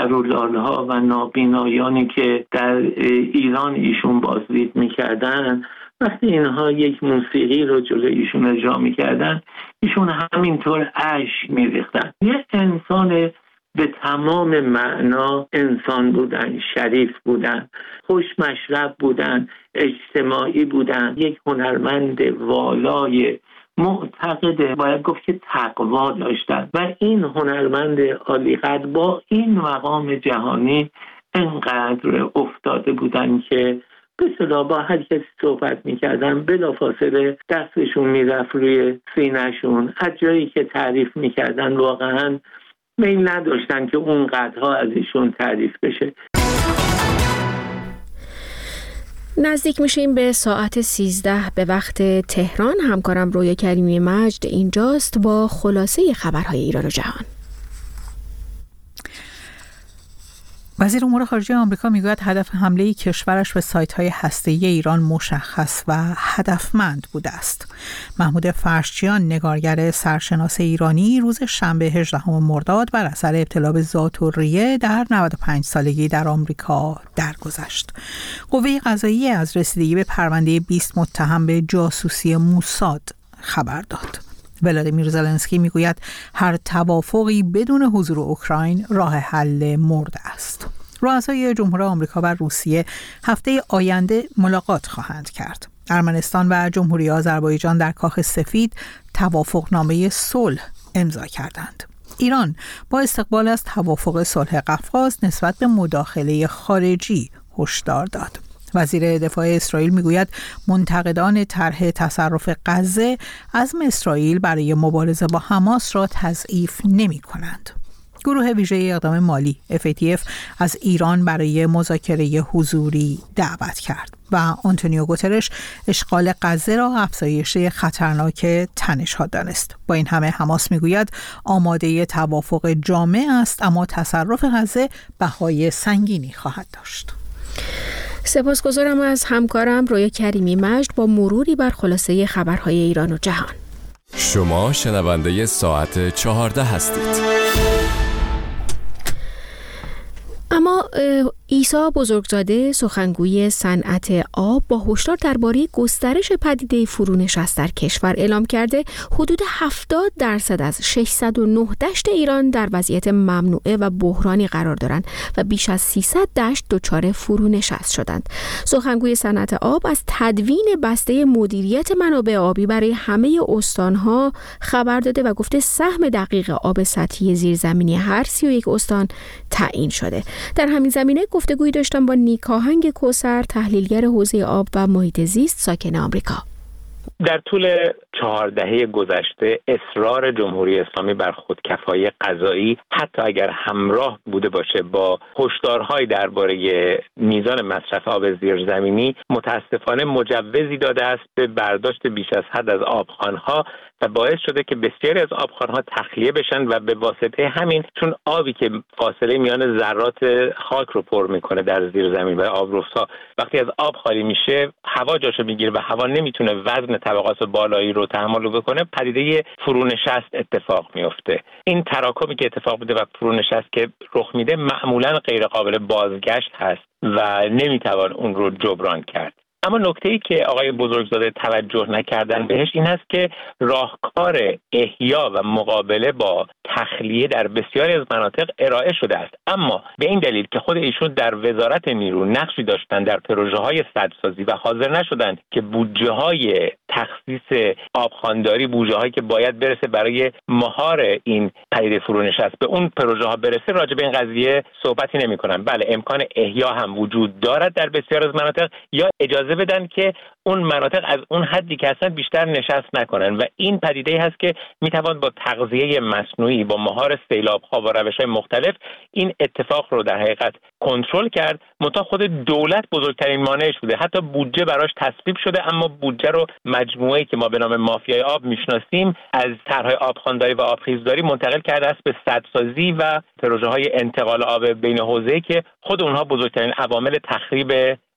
کهرولال‌ها و نابینایانی که در ایران ایشون بازدید میکردن، وقتی اینها یک موسیقی رو جلوی ایشون اجرا میکردن ایشون همینطور اشک میریختن. یه انسان به تمام معنا انسان بودن، شریف بودن، خوش مشرب بودن، اجتماعی بودن، یک هنرمند والای معتقد باید گفت که تقوا داشتن و این هنرمند عالیقدر با این مقام جهانی انقدر افتاده بودن که به اصطلاح با هر کسی صحبت میکردن بلافاصله دستشون میرفت روی سینه‌شون. از جایی که تعریف میکردن واقعا میل نداشتن که اون قدرها از ایشون تعریف بشه. نزدیک میشیم به ساعت سیزده به وقت تهران. همکارم رویا کریمی مجد اینجاست با خلاصه خبرهای ایران و جهان. وزیر امور خارجه آمریکا میگوید هدف حمله کشورش به سایت‌های هسته‌ای ایران مشخص و هدفمند بوده است. محمود فرشچیان نگارگر سرشناس ایرانی روز شنبه هجدهم مرداد بر اثر ابتلا به ذات‌الریه در نود و پنج سالگی در آمریکا درگذشت. قوه قضاییه از رسیدگی به پرونده بیست متهم به جاسوسی موساد خبر داد. ولادیمیر زلنسکی میگوید هر توافقی بدون حضور اوکراین راه حل مرده است. رؤسای جمهور آمریکا و روسیه هفته آینده ملاقات خواهند کرد. ارمنستان و جمهوری آذربایجان در کاخ سفید توافقنامه صلح امضا کردند. ایران با استقبال از توافق صلح قفقاز نسبت به مداخله خارجی هشدار داد. وزیر دفاع اسرائیل میگوید منتقدان طرح تصرف غزه عزم اسرائیل برای مبارزه با حماس را تضعیف نمی کنند. گروه ویژه اقدام مالی اف ای تی اف از ایران برای مذاکره حضوری دعوت کرد و آنتونیو گوترش اشغال غزه را افزایش خطرناک تنش‌ها دانست. با این همه حماس میگوید آماده توافق جامع است، اما تصرف غزه بهای سنگینی خواهد داشت. سپاسگزارم از همکارم رویا کریمی مجد با مروری بر خلاصه خبرهای ایران و جهان. شما شنونده ساعت چهارده هستید. اما عیسی بزرگزاده سخنگوی صنعت آب با هشدار درباره گسترش پدیده فرونشست در کشور اعلام کرده حدود هفتاد درصد از ششصد و نه دشت ایران در وضعیت ممنوعه و بحرانی قرار دارند و بیش از سیصد دشت دچار فرونشست شدند. سخنگوی صنعت آب از تدوین بسته مدیریت منابع آبی برای همه استانها خبر داده و گفته سهم دقیق آب سطحی زیرزمینی هر سی و یک استان تعیین شده. در همین زمینه گفتگویی داشتم با نیکاهنگ کوثر، تحلیلگر حوزه آب و محیط زیست ساکن آمریکا. در طول چهار دهه گذشته اصرار جمهوری اسلامی بر خودکفایی غذایی حتی اگر همراه بوده باشه با هشدارهای درباره میزان مصرف آب زیرزمینی متاسفانه مجوزی داده است به برداشت بیش از حد از آبخوان‌ها و باعث شده که بسیاری از آبخوان‌ها تخلیه بشن و به واسطه همین چون آبی که فاصله میان ذرات خاک رو پر میکنه در زیر زمین و آبرس‌ها وقتی از آب خالی میشه هوا جاشو میگیره و هوا نمیتونه وزن طبقات بالایی رو تحمل بکنه، پدیده فرونشست اتفاق میفته. این تراکمی که اتفاق میفته و فرونشست که رخ میده معمولا غیر قابل بازگشت هست و نمیتوان اون رو جبران کرد. اما نکته‌ای که آقای بزرگزاده توجه نکردن بهش این است که راهکار احیا و مقابله با تخلیه در بسیاری از مناطق ارائه شده است، اما به این دلیل که خود ایشون در وزارت نیرو نقشی داشتن در پروژه‌های سدسازی و حاضر نشدند که بودجه‌های تخصیص آبخوانداری، بودجه‌هایی که باید برسه برای مهار این پدیده فرونشست به اون پروژه‌ها برسه، راجع به این قضیه صحبتی نمی‌کنن. بله، امکان احیا هم وجود دارد در بسیار از مناطق، یا اجازه بدن که اون مناطق از اون حدی که هستن بیشتر نشست نکنن و این پدیده هست که میتوان با تغذیه مصنوعی، با مهار سیلاب‌ها و روش‌های مختلف این اتفاق رو در حقیقت کنترل کرد. منتها خود دولت بزرگترین مانعش بوده. حتی بودجه براش تصویب شده، اما بودجه رو مجموعه‌ای که ما به نام مافیای آب میشناسیم از طرح‌های آبخوانداری و آبخیزداری منتقل کرده است به سدسازی و پروژه‌های انتقال آب بین حوزه‌ای که خود اونها بزرگترین عوامل تخریب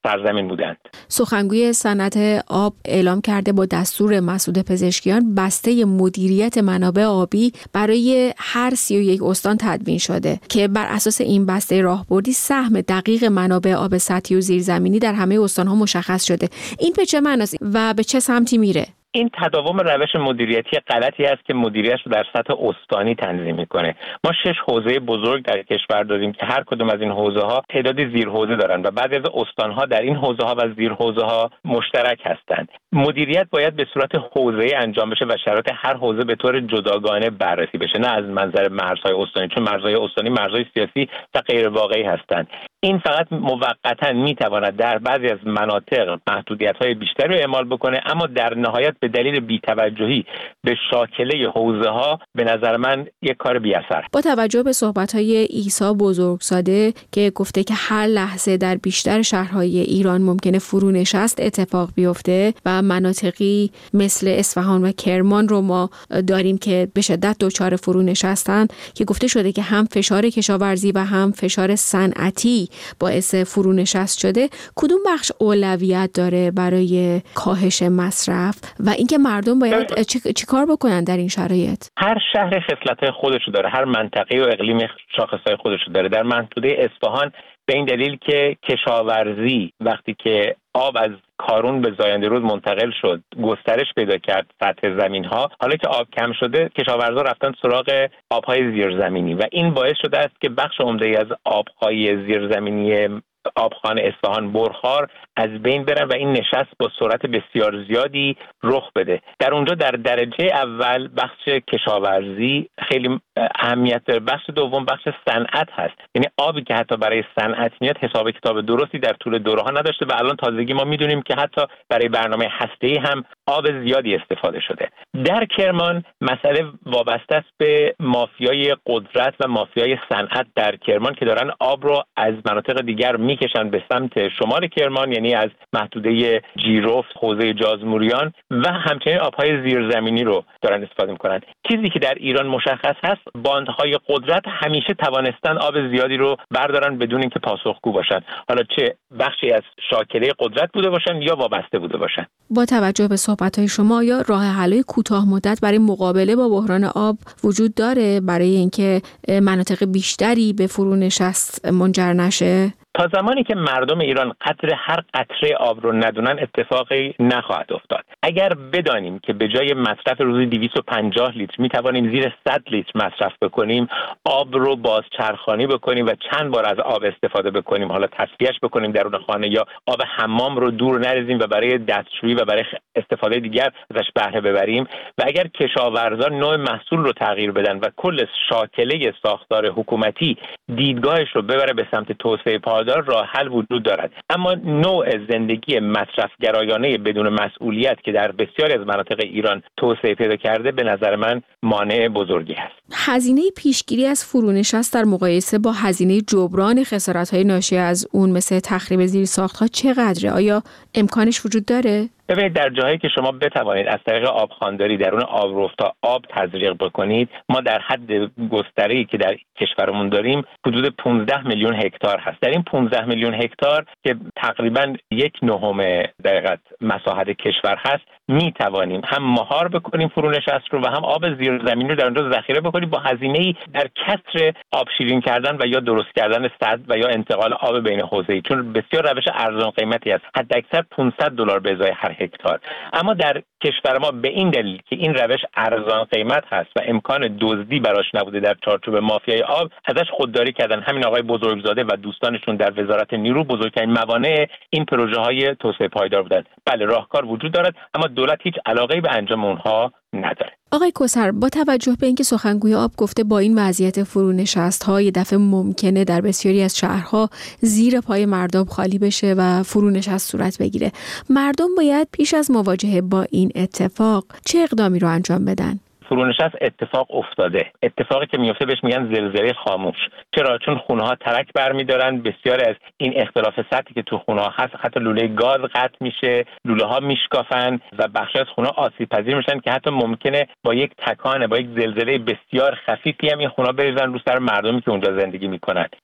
سرزمین بودند. سخنگوی صنعت آب اعلام کرده با دستور مسعود پزشکیان بسته مدیریت منابع آبی برای هر سی و یک استان تدوین شده که بر اساس این بسته راهبردی سهم دقیق منابع آب سطحی و زیرزمینی در همه استان‌ها مشخص شده. این به چه معناست و به چه سمتی میره؟ این تداوم روش مدیریتی غلطی است که مدیریتش رو در سطح استانی تنظیم میکنه. ما شش حوزه بزرگ در کشور داریم که هر کدوم از این حوزه ها تعدادی زیر حوزه دارن و بعضی از استان ها در این حوزه ها و زیر حوزه ها مشترک هستند. مدیریت باید به صورت حوزه‌ای انجام بشه و شرایط هر حوزه به طور جداگانه بررسی بشه، نه از منظر مرزهای استانی، چون مرزهای استانی مرزهای سیاسی و غیر واقعی هستند. این فقط موقتا میتواند در بعضی از مناطق محدودیت‌های بیشتری رو اعمال بکنه، اما در نهایت به دلیل بی‌توجهی به شاکله حوزه‌ها به نظر من یک کار بی‌اثر. با توجه به صحبت‌های عیسی بزرگزاده که گفته که هر لحظه در بیشتر شهرهای ایران ممکنه فرونشست اتفاق بیفته و مناطقی مثل اصفهان و کرمان رو ما داریم که به شدت دچار فرونشستن، که گفته شده که هم فشار کشاورزی و هم فشار صنعتی باعث فرونشست شده، کدوم بخش اولویت داره برای کاهش مصرف و اینکه مردم باید چی, چی کار بکنن در این شرایط؟ هر شهر خصلت‌های خودشو داره، هر منطقه و اقلیم شاخص‌های خودشو داره. در محدوده اصفهان به این دلیل که کشاورزی وقتی که آب از کارون به زاینده رود منتقل شد، گسترش پیدا کرد سطح زمین‌ها، حالا که آب کم شده کشاورزا رفتن سراغ آب‌های زیرزمینی و این باعث شده است که بخش عمده‌ای از آب‌های زیرزمینی آبخانه اصفهان برخار از بین برن و این نشست با سرعت بسیار زیادی رخ بده. در اونجا در درجه اول بخش کشاورزی خیلی اهمیت داره، بخش دوم بخش صنعت هست. یعنی آبی که حتی برای صنعت میاد حساب کتاب درستی در طول دوره‌ها نداشته و الان تازگی ما میدونیم که حتی برای برنامه هسته‌ای هم آب زیادی استفاده شده. در کرمان مسئله وابسته است به مافیای قدرت و مافیای صنعت در کرمان که دارن آب رو از مناطق دیگر میکشن به سمت شمال کرمان، یعنی از محدوده جیرفت، حوزه جازموریان و همچنین آبهای زیرزمینی رو دارن استفاده میکنن. چیزی که در ایران مشخص هست، باندهای قدرت همیشه توانستن آب زیادی رو بردارن بدون اینکه پاسخگو باشن، حالا چه بخشی از شاکله قدرت بوده باشن یا وابسته بوده باشن. با توجه به صحبت‌های شما، یا راه حل‌های کوتاه مدت برای مقابله با بحران آب وجود داره برای اینکه مناطق بیشتری به فرونشست منجر نشه؟ تا زمانی که مردم ایران قدر هر قطره آب رو ندونن اتفاقی نخواهد افتاد. اگر بدانیم که به جای مصرف روزی دویست و پنجاه لیتر می توانیم زیر صد لیتر مصرف بکنیم، آب رو بازچرخانی بکنیم و چند بار از آب استفاده بکنیم، حالا تصفیهش بکنیم درون خانه یا آب حمام رو دور نریزیم و برای دستشویی و برای استفاده دیگر ازش بهره ببریم و اگر کشاورزان نوع محصول رو تغییر بدن و کل شاکله ساختار حکومتی دیدگاهش رو ببره به سمت توسعه پایدار، راه حل وجود دارد. اما نوع زندگی مصرفگرایانه بدون مسئولیت که در بسیاری از مناطق ایران توسعه پیدا کرده به نظر من مانع بزرگی است. هزینه پیشگیری از فرونشست در مقایسه با هزینه جبران خسارت‌های ناشی از اون مثل تخریب زیرساخت‌ها چقدره؟ آیا امکانش وجود داره؟ ببینید، در جاهایی که شما بتوانید از طریق آبخوانداری درون آبرفتا آب تزریق بکنید، ما در حد گستره‌ای که در کشورمون داریم حدود پانزده میلیون هکتار هست. در این پانزده میلیون هکتار که تقریباً یک نهم دقیقاً مساحت کشور هست، می توانیم هم مهار بکنیم فرونشست رو و هم آب زیرزمینی رو در اونجا ذخیره بکنیم با هزینه‌ای در کسر آب شیرین کردن و یا درست کردن سد و یا انتقال آب بین حوزه‌ای، چون بسیار روش ارزان قیمتی است، حداکثر پانصد دلار به ازای هر هکتار. اما در کشور ما به این دلیل که این روش ارزان قیمت هست و امکان دزدی براش نبوده در چارچوب مافیای آب، ازش خودداری کردن. همین آقای بزرگزاده و دوستانشون در وزارت نیرو بزرگترین موانع این پروژه های توسعه پایدار بودن. بله، راهکار وجود دارد اما دولت هیچ علاقه‌ای به انجام اونها نداره. آقای کوثر، با توجه به اینکه سخنگوی آب گفته با این وضعیت فرونشست‌ها یه دفعه ممکنه در بسیاری از شهرها زیر پای مردم خالی بشه و فرونشست صورت بگیره، مردم باید پیش از مواجهه با این اتفاق چه اقدامی رو انجام بدن؟ فرونشست اتفاق افتاده. اتفاقی که میفته بهش میگن زلزله خاموش. چرا؟ چون خونه‌ها ترک برمی‌دارن. بسیار از این اختلاف سطحی که تو خونه‌ها هست، حتی لوله گاز قطع میشه، لوله‌ها میشکافن و بخش از خونه‌ها آسیب پذیر میشن که حتی ممکنه با یک تکان، با یک زلزله بسیار خفیفی هم این خونه‌ها بریزن رو سر مردمی که اونجا زندگی میکنن.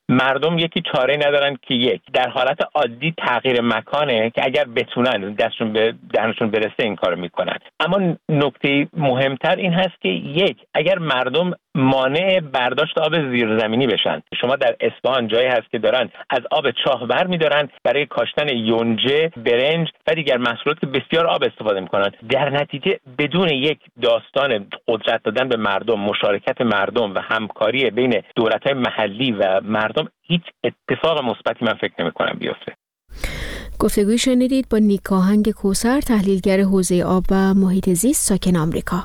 مردم یکی چاره ندارن که یک در حالت عادی تغییر مکانه که اگر بتونن دستشون به دهنشون برسه این کارو میکنن. اما نکته مهمتر این هست که یک اگر مردم مانع برداشت آب زیرزمینی بشن، شما در اصفهان جایی هست که دارن از آب چاه برمی‌دارن برای کاشتن یونجه، برنج و دیگر محصولات که بسیار آب استفاده میکنن. در نتیجه بدون یک داستان قدرت دادن به مردم، مشارکت مردم و همکاری بین دولت‌های محلی و مردم، هیچ اتفاق مثبتی من فکر نمی‌کنم بیفته. گفتگوی شنیدید با نیک آهنگ کوثر، تحلیلگر حوزه آب و محیط زیست ساکن آمریکا.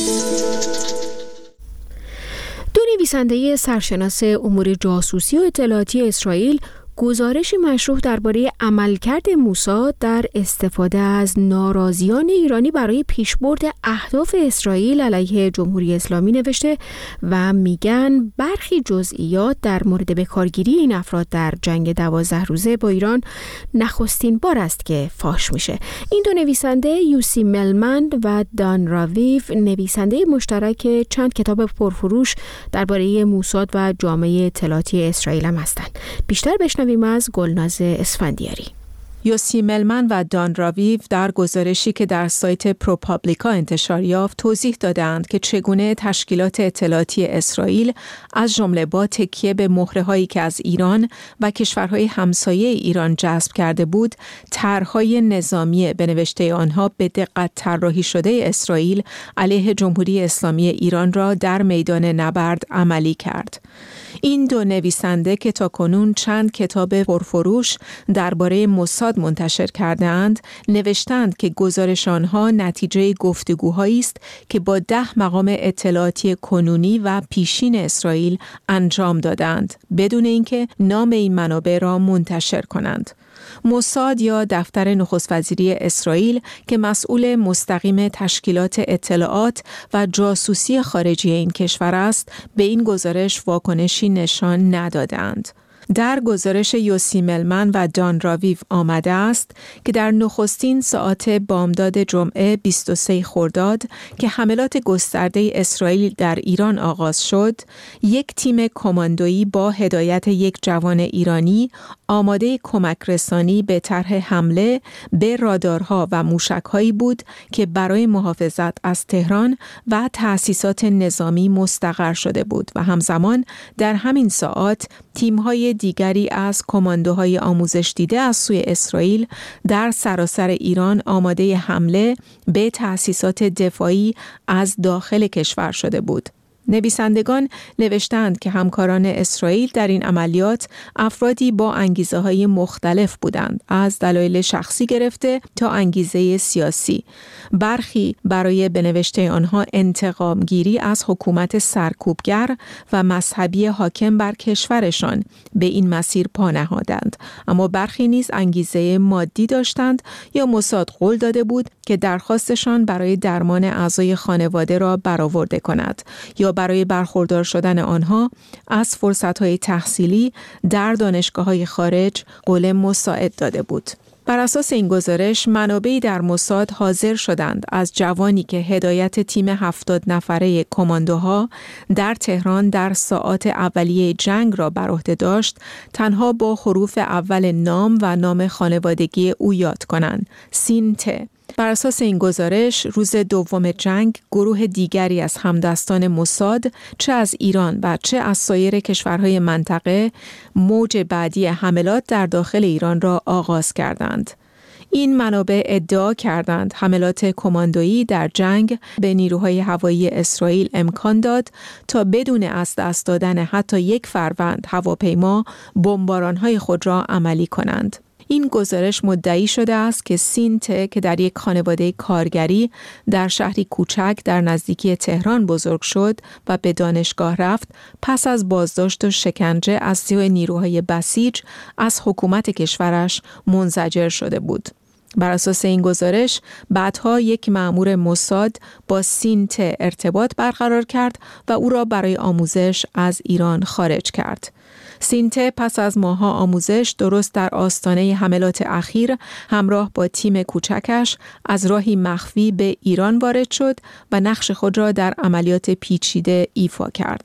دو نویسنده سرشناس امور جاسوسی و اطلاعاتی اسرائیل گزارشی مشروح درباره عملکرد موساد در استفاده از ناراضیان ایرانی برای پیشبرد اهداف اسرائیل علیه جمهوری اسلامی نوشته و میگن برخی جزئیات در مورد بکارگیری این افراد در جنگ دوازده روزه با ایران نخستین بار است که فاش میشه. این دو نویسنده یوسی ملمن و دان راویو نویسنده مشترک چند کتاب پرفروش درباره موساد و جامعه اطلاعاتی اسرائیل هم هستند. بیشتر بشنویم از گلناز اسفندیاری. یوسی ملمن و دان راویو در گزارشی که در سایت پروپابلیکا انتشار یافت توضیح دادند که چگونه تشکیلات اطلاعاتی اسرائیل از جمله با تکیه به مهره‌هایی که از ایران و کشورهای همسایه ایران جذب کرده بود، طرح‌های نظامی به نوشته آنها به دقت طراحی شده اسرائیل علیه جمهوری اسلامی ایران را در میدان نبرد عملی کرد. این دو نویسنده که تاکنون چند کتاب پرفروش درباره موساد منتشر کرده‌اند، نوشتند که گزارش آنها نتیجه گفتگوهایی است که با ده مقام اطلاعاتی کنونی و پیشین اسرائیل انجام دادند، بدون اینکه نام این منابع را منتشر کنند. موساد یا دفتر نخست وزیری اسرائیل که مسئول مستقیم تشکیلات اطلاعات و جاسوسی خارجی این کشور است، به این گزارش واکنشی نشان ندادند. در گزارش یوسی ملمن و دان راویو آمده است که در نخستین ساعات بامداد جمعه بیست و سوم خرداد که حملات گسترده اسرائیل در ایران آغاز شد، یک تیم کماندویی با هدایت یک جوان ایرانی آماده کمک رسانی به طرح حمله به رادارها و موشک‌هایی بود که برای محافظت از تهران و تأسیسات نظامی مستقر شده بود و همزمان در همین ساعات تیم‌های دیگری از کماندوهای آموزش دیده از سوی اسرائیل در سراسر ایران آماده حمله به تأسیسات دفاعی از داخل کشور شده بود. نویسندگان نوشتند که همکاران اسرائیل در این عملیات افرادی با انگیزه‌های مختلف بودند، از دلایل شخصی گرفته تا انگیزه سیاسی. برخی برای به نوشته آنها انتقام گیری از حکومت سرکوبگر و مذهبی حاکم بر کشورشان به این مسیر پا نهادند، اما برخی نیز انگیزه مادی داشتند یا موساد قول داده بود که درخواستشان برای درمان اعضای خانواده را برآورده کند یا برای برخوردار شدن آنها از فرصت‌های تحصیلی در دانشگاه‌های خارج قول مساعد داده بود. بر اساس این گزارش، منابعی در موساد حاضر شدند از جوانی که هدایت تیم هفتاد نفره کماندوها در تهران در ساعات اولیه جنگ را بر عهده داشت، تنها با حروف اول نام و نام خانوادگی او یاد کنند: سینته. بر اساس این گزارش، روز دوم جنگ گروه دیگری از همدستان موساد، چه از ایران و چه از سایر کشورهای منطقه، موج بعدی حملات در داخل ایران را آغاز کردند. این منابع ادعا کردند حملات کماندویی در جنگ به نیروهای هوایی اسرائیل امکان داد تا بدون از دست دادن حتی یک فروند هواپیما بمباران‌های خود را عملی کنند. این گزارش مدعی شده است که سینته که در یک خانواده کارگری در شهری کوچک در نزدیکی تهران بزرگ شد و به دانشگاه رفت، پس از بازداشت و شکنجه از سوی نیروهای بسیج از حکومت کشورش منزجر شده بود. بر اساس این گزارش، بعدها یک مأمور موساد با سینته ارتباط برقرار کرد و او را برای آموزش از ایران خارج کرد. سینته پس از ماه‌ها آموزش درست در آستانه حملات اخیر همراه با تیم کوچکش از راهی مخفی به ایران وارد شد و نقش خود را در عملیات پیچیده ایفا کرد.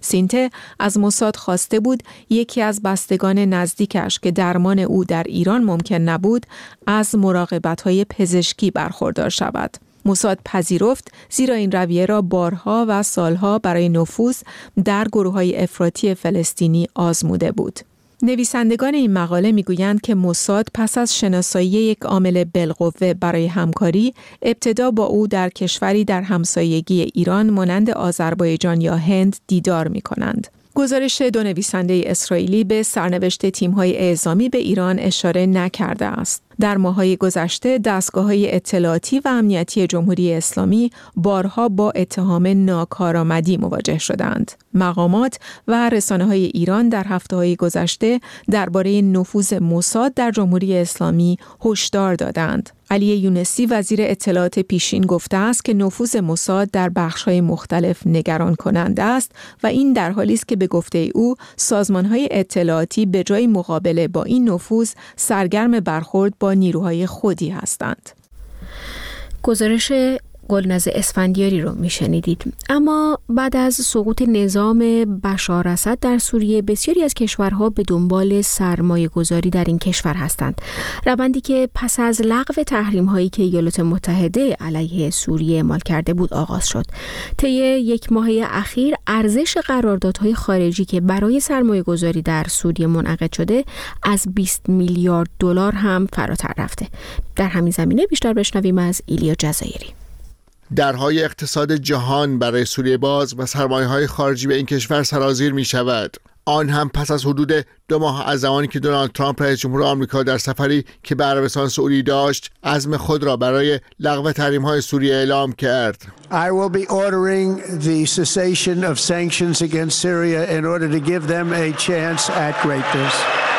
سینته از موساد خواسته بود یکی از بستگان نزدیکش که درمان او در ایران ممکن نبود از مراقبت‌های پزشکی برخوردار شود. موساد پذیرفت زیرا این رویه را بارها و سالها برای نفوذ در گروه‌های افراطی فلسطینی آزموده بود. نویسندگان این مقاله میگویند که موساد پس از شناسایی یک عامل بالقوه برای همکاری، ابتدا با او در کشوری در همسایگی ایران مانند آذربایجان یا هند دیدار می‌کنند. گزارش دو نویسنده اسرائیلی به سرنوشت تیم‌های اعزامی به ایران اشاره نکرده است. در ماه‌های گذشته دستگاه‌های اطلاعاتی و امنیتی جمهوری اسلامی بارها با اتهام ناکارآمدی مواجه شدند. مقامات و رسانه‌های ایران در هفته‌های گذشته درباره نفوذ موساد در جمهوری اسلامی هشدار دادند. علی یونسی وزیر اطلاعات پیشین گفته است که نفوذ موساد در بخش‌های مختلف نگران کننده است و این در حالی است که به گفته او سازمان‌های اطلاعاتی به جای مقابله با این نفوذ سرگرم برخورد با نیروهای خودی هستند. گزارش گلناز اسفندیاری رو میشنیدید. اما بعد از سقوط نظام بشار اسد در سوریه بسیاری از کشورها به دنبال سرمایه گذاری در این کشور هستند. روندی که پس از لغو تحریم هایی که ایالات متحده علیه سوریه اعمال کرده بود آغاز شد. طی یک ماه اخیر ارزش قراردادهای خارجی که برای سرمایه گذاری در سوریه منعقد شده از بیست میلیارد دلار هم فراتر رفته. در همین زمینه بیشتر بشنویم از ایلیا جزایری. درهای اقتصاد جهان برای سوریه باز و سرمایه‌های خارجی به این کشور سرازیر می شود. آن هم پس از حدود دو ماه از زمانی که دونالد ترامپ رئیس جمهور آمریکا در سفری که به عربستان سعودی داشت عزم خود را برای لغو تحریم‌های سوریه اعلام کرد. I will be ordering the cessation of sanctions against Syria in order to give them a chance at greatness.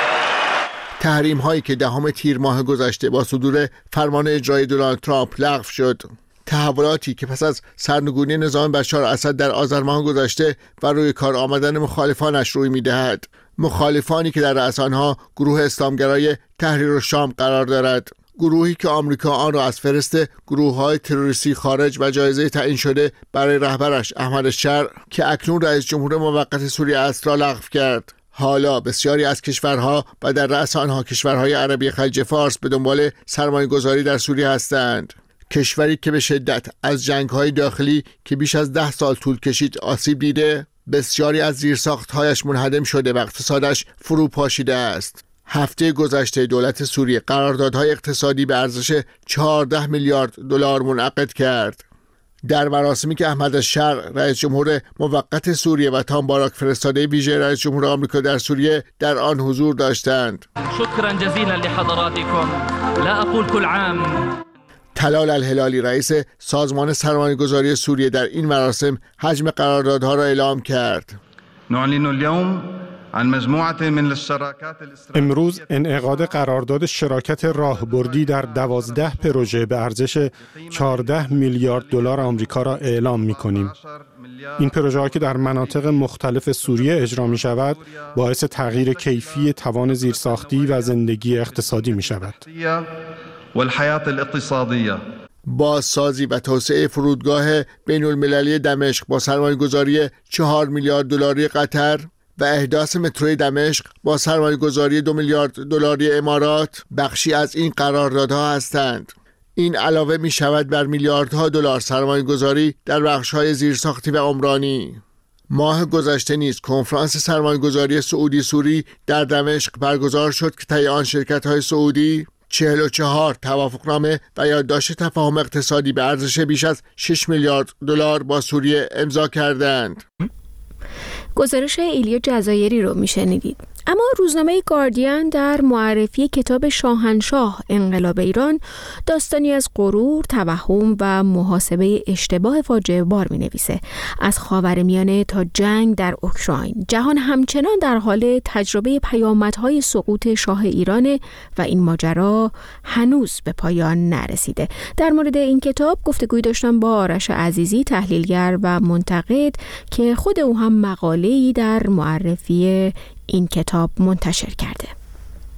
تحریم‌هایی که دهم تیر ماه گذشته با صدور فرمان اجرایی دونالد ترامپ لغو شد. تحولاتی که پس از سرنگونی نظام بشار اسد در آذر ماه گذشته و روی کار آمدن مخالفانش روی می‌دهد. مخالفانی که در رأس آنها گروه اسلامگرای تحریر الشام قرار دارد. گروهی که آمریکا آن را از فهرست گروه‌های تروریستی خارج و جایزه تعیین شده برای رهبرش احمد شر که اکنون رئیس جمهور موقت سوریه است را لغو کرد. حالا بسیاری از کشورها و در رأس آنها کشورهای عربی خلیج فارس به دنبال سرمایه‌گذاری در سوریه هستند. کشوری که به شدت از جنگ‌های داخلی که بیش از ده سال طول کشید آسیب دیده، بسیاری از زیرساخت‌هایش منهدم شده و اقتصادش فرو پاشیده است. هفته گذشته دولت سوریه قراردادهای اقتصادی به ارزش چهارده میلیارد دلار منعقد کرد. در مراسمی که احمد شر رئیس جمهور موقت سوریه و تام باراک فرستاده ویژه رئیس جمهور آمریکا در سوریه در آن حضور داشتند. شکرا جزیلا لحضراتکم. لا اقول كل عام. طلال الهلالی رئیس سازمان سرمایه‌گذاری سوریه در این مراسم حجم قراردادها را اعلام کرد. نعلن اليوم عن مجموعة من الشراكات. امروز انعقاد قرارداد شراکت راهبردی در دوازده پروژه به ارزش چهارده میلیارد دلار آمریکا را اعلام می‌کنیم. این پروژه‌ها که در مناطق مختلف سوریه اجرا می‌شود، باعث تغییر کیفی توان زیرساختی و زندگی اقتصادی می‌شود. والحیات الاقتصادیه. بازسازی و توسعه فرودگاه بین المللی دمشق با سرمایه‌گذاری چهار میلیارد دلاری قطر و احداث متروی دمشق با سرمایه‌گذاری دو میلیارد دلاری امارات بخشی از این قراردادها هستند. این علاوه می شود بر میلیاردها دلار سرمایه‌گذاری در بخش‌های زیرساختی و عمرانی. ماه گذشته نیز کنفرانس سرمایه‌گذاری سعودی سوری در دمشق برگزار شد که طی آن شرکت‌های سعودی چهل و چهار توافقنامه و یادداشت تفاهم اقتصادی به ارزش بیش از شش میلیارد دلار با سوریه امضا کردند. گزارش ایلیا جزایری رو میشنیدید. اما روزنامه گاردین در معرفی کتاب شاهنشاه انقلاب ایران داستانی از غرور، توهم و محاسبه اشتباه فاجعه بار می نویسه. از خاورمیانه تا جنگ در اوکراین، جهان همچنان در حال تجربه پیامدهای سقوط شاه ایران و این ماجرا هنوز به پایان نرسیده. در مورد این کتاب گفتگوی داشتم با آرش عزیزی، تحلیلگر و منتقد که خود او هم مقاله‌ای در معرفی این کتاب منتشر کرده.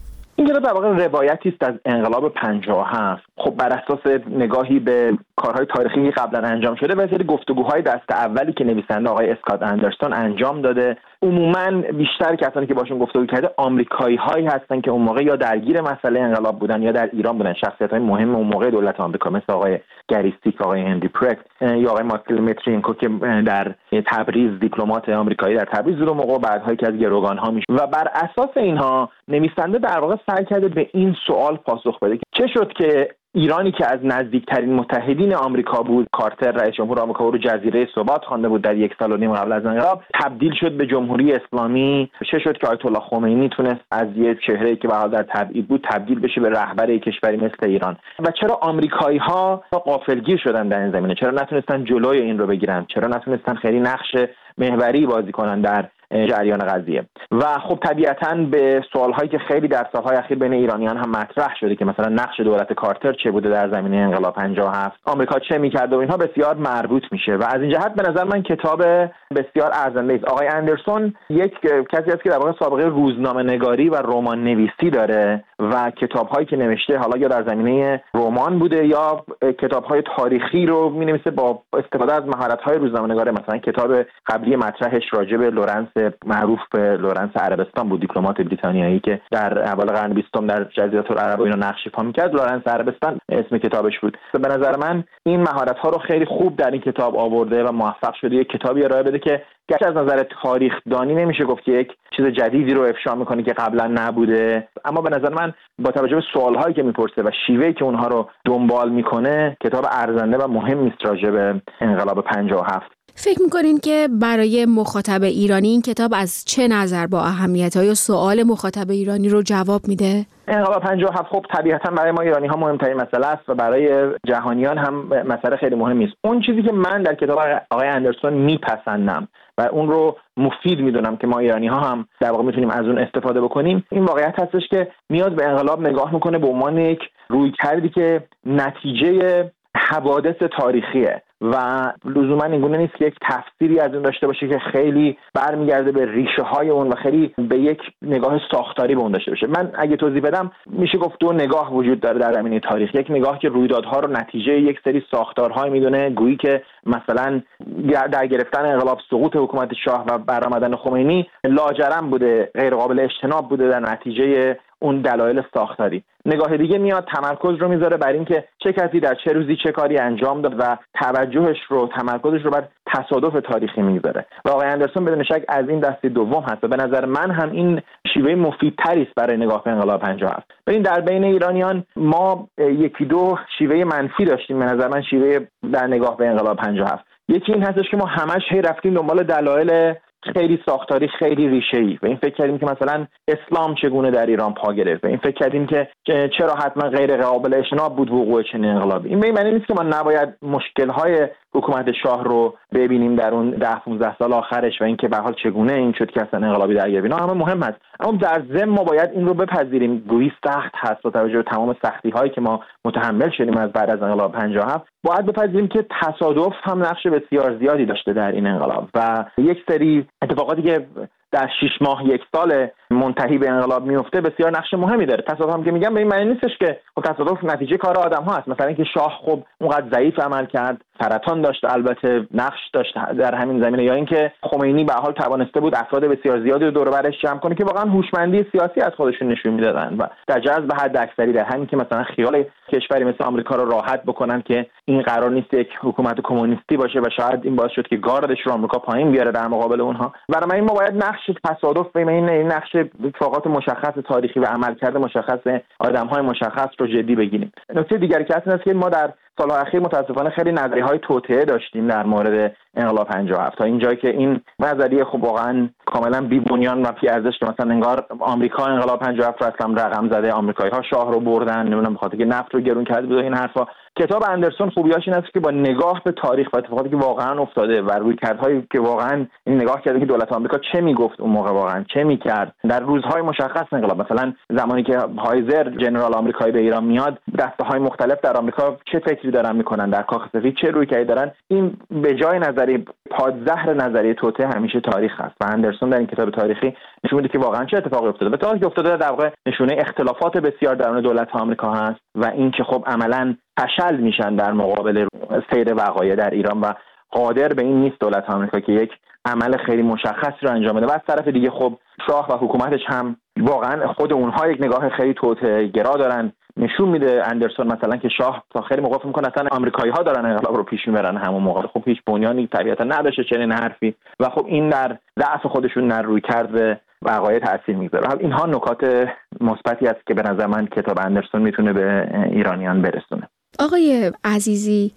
این کتاب در واقع روایتی است از انقلاب پنجاه و هفت. خب بر اساس نگاهی به کارهای تاریخی که قبلا انجام شده و سری گفتگوهای دست اولی که نویسنده آقای اسکات اندرسون انجام داده، عموما بیشتر کسانی که باشون گفتگو کرده آمریکایی هایی هستن که اون موقع یا درگیر مسئله انقلاب بودن یا در ایران بودن، شخصیت‌های مهم اون موقع دولت آمریکا مثل آقای گریستیک، آقای هنری پرکت یا آقای مایکل مترینکو که در تبریز دیپلمات آمریکایی در تبریز بود موقع، بعدها یکی از گروگان‌ها میشه. و بر اساس اینها نویسنده در واقع سعی کرده به این سوال پاسخ بده که چه شد که ایرانی که از نزدیکترین متحدین آمریکا بود، کارتر رئیس جمهور آمریکا رو جزیره ثبات خوانده بود در یک سال و نیم قبل از انقلاب، تبدیل شد به جمهوری اسلامی. چه شد که آیت الله خمینی تونست از یک چهره‌ای که به حال در تبعید بود تبدیل بشه به رهبر یک کشوری مثل ایران؟ و چرا آمریکایی‌ها غافلگیر شدن در این زمینه؟ چرا نتونستن جلوی این رو بگیرن؟ چرا نتونستن خیلی نقش محوری بازی کنن در جریان قضیه؟ و خب طبیعتاً به سوال‌هایی که خیلی در سال‌های اخیر بین ایرانیان هم مطرح شده که مثلا نقش دولت کارتر چه بوده در زمینه انقلاب پنجاه و هفت، آمریکا چه می‌کرد و اینها بسیار مربوط میشه و از این جهت به نظر من کتاب بسیار ارزنده است. آقای اندرسون یک کسی است که در واقع سابقه روزنامه‌نگاری و رمان نویسی داره و کتاب‌هایی که نوشته حالا یا در زمینه رمان بوده یا کتاب‌های تاریخی رو می‌نویسه با استفاده از مهارت‌های روزنامه‌نگاری. مثلا کتاب قبلی مطرحش راجع به لورنس معروف به لورنس عربستان بود، دیپلمات بریتانیایی که در اول قرن بیستم در جزیره العرب و اینا نقش ایفا می‌کرد. لورنس عربستان اسم کتابش بود. به نظر من این مهارت‌ها رو خیلی خوب در این کتاب آورده و موفق شده یک کتابی ارائه بده که گرچه از نظر تاریخ دانی نمیشه گفت که یک چیز جدیدی رو افشا میکنه که قبلا نبوده، اما به نظر من با توجه به سوالهایی که میپرسه و شیوهی که اونها رو دنبال میکنه کتاب ارزنده و مهمی است راجع به انقلاب پنجاه و هفت. فکر میکنین که برای مخاطب ایرانی این کتاب از چه نظر با اهمیت های سوال مخاطب ایرانی رو جواب میده؟ انقلاب پنجاه و هفت خب طبیعتا برای ما ایرانی ها مهمترین مسئله است و برای جهانیان هم مسئله خیلی مهمی است. اون چیزی که من در کتاب آقای اندرسون میپسندم و اون رو مفید میدونم که ما ایرانی ها هم در واقع میتونیم از اون استفاده بکنیم، این واقعیت هستش که میاد به انقلاب نگاه میکنه به عنوان یک رویکردی که نتیجه حوادث تاریخیه و لزوما اینگونه نیست که یک تفسیری از اون داشته باشه که خیلی برمیگرده به ریشه های اون و خیلی به یک نگاه ساختاری به اون داشته باشه. من اگه توضیح بدم میشه گفت دو نگاه وجود داره در زمینه تاریخ. یک نگاه که رویدادها رو نتیجه یک سری ساختارهای میدونه، گویی که مثلا در گرفتن انقلاب سقوط حکومت شاه و برآمدن خمینی لاجرم بوده، غیر قابل اجتناب بوده در نتیجه اون دلایل ساختاری. نگاه دیگه میاد تمرکز رو میذاره بر این که چه کسی در چه روزی چه کاری انجام داد و توجهش رو تمرکزش رو بر تصادف تاریخی میذاره و آقای اندرسون بدون شک از این دسته دوم هست و به نظر من هم این شیوه مفیدتری است برای نگاه به انقلاب پنجاه و هفت. ببین در بین ایرانیان ما یکی دو شیوه منفی داشتیم به نظر من شیوه در نگاه به انقلاب پنجاه و هفت. یکی این هستش که ما همش هی رفتیم دنبال دلایل خیلی ساختاری خیلی ریشه‌ای و این فکر کردیم که مثلا اسلام چگونه در ایران پا گرفت و این فکر کردیم که چرا حتما غیر قابل اجتناب بود وقوع چنین انقلابی. این به معنی نیست که ما نباید مشکل‌های حکومت شاه رو ببینیم در اون ده پانزده سال آخرش و اینکه به حال چگونه این شد که اصلا انقلابی در گرفت. اینا همه مهم هست، اما در ضمن ما باید این رو بپذیریم گویی سخت هست با توجه به تمام سختی‌هایی که ما متحمل شدیم از بعد از انقلاب پنجاه و هفت، باید بپذیریم که تصادف هم نقش بسیار زیادی داشته در این انقلاب و یک سری اتفاقاتی که در شش ماه یک سال منتهی به انقلاب میفته بسیار نقش مهمی داره. تصادف هم که میگم به این معنی نیستش که خب تصادف نتیجه کار آدم ها هست. مثلا اینکه شاه خب اونقدر ضعیف عمل کرد، سرطان داشت، البته نقش داشت در همین زمینه، یا اینکه خمینی به حال توانسته بود افراد بسیار زیادی رو دور و برش جمع کنه که واقعا هوشمندی سیاسی از خودشون نشون میدادن و در جذب حد اکثری در همین که مثلا خیال کشوری مثل آمریکا رو راحت بکنن که این قرار نیست یک حکومت کمونیستی باشه و شاید این باعث شد که گاردش رو آمریکا پایین بیاره در مقابل اونها. برای این ما باید نقش تصادف به این نقش اتفاقات مشخص تاریخی و عملکرد مشخص آدم‌های مشخص رو جدی بگیریم. نکته دیگری که هست اینه که ما در سال‌های اخیر متاسفانه خیلی نظریه‌های توطئه داشتیم در مورد انقلاب پنجاه و هفت تا اینجایی که این نظریه خب واقعا کاملا بی‌بنیان و بی‌ارزش که مثلا انگار آمریکا انقلاب پنجاه و هفت رو اصلا رقم زده، آمریکایی‌ها شاه رو بردن، نمیدونم بخاطر که نفت رو گرون کرده بود این حرفا. کتاب اندرسون خوبیاش این است که با نگاه به تاریخ و اتفاقاتی که واقعا افتاده و رویکردهایی که واقعا این نگاه کرده که دولت آمریکا چه میگفت اون موقع، واقعا چه میکرد در روزهای مشخص انقلاب. مثلا زمانی که هایزر جنرال آمریکایی به ایران میاد، دسته‌های مختلف در آمریکا چه فکری فکری دارن میکنن در کاخ سفید، چه رویکردی دارن. این به جای نظریه پادزهر نظریه توطئه همیشه تاریخ هست و اندرسون در این کتاب تاریخی نشون میده که واقعا چه اتفاقی افتاده. اتفاقی که افتاده در واقع نشونه اختلافات بسیار درون دولت آمریکا هست و اینکه خب عملاً فشل میشن در مقابل سیر وقایع در ایران و قادر به این نیست دولت آمریکا که یک عمل خیلی مشخصی رو انجام بده. و از طرف دیگه خب شاه و حکومتش هم واقعا خود اونها یک نگاه خیلی توطئه گرا دارن. نشون میده اندرسون مثلا که شاه تا خیلی موقع فکر می‌کنه اصلا آمریکایی‌ها دارن انقلاب رو پیش میبرن، همون موقع خب هیچ بنیانی طبیعتا نداشته چنین حرفی و خب این در ضعف خودشون در رویکرد وقایع تاثیر میذاره. اینها نکات مثبتی است که به نظر من کتاب اندرسون میتونه به ایرانیان برسونه. آقای عزیزی،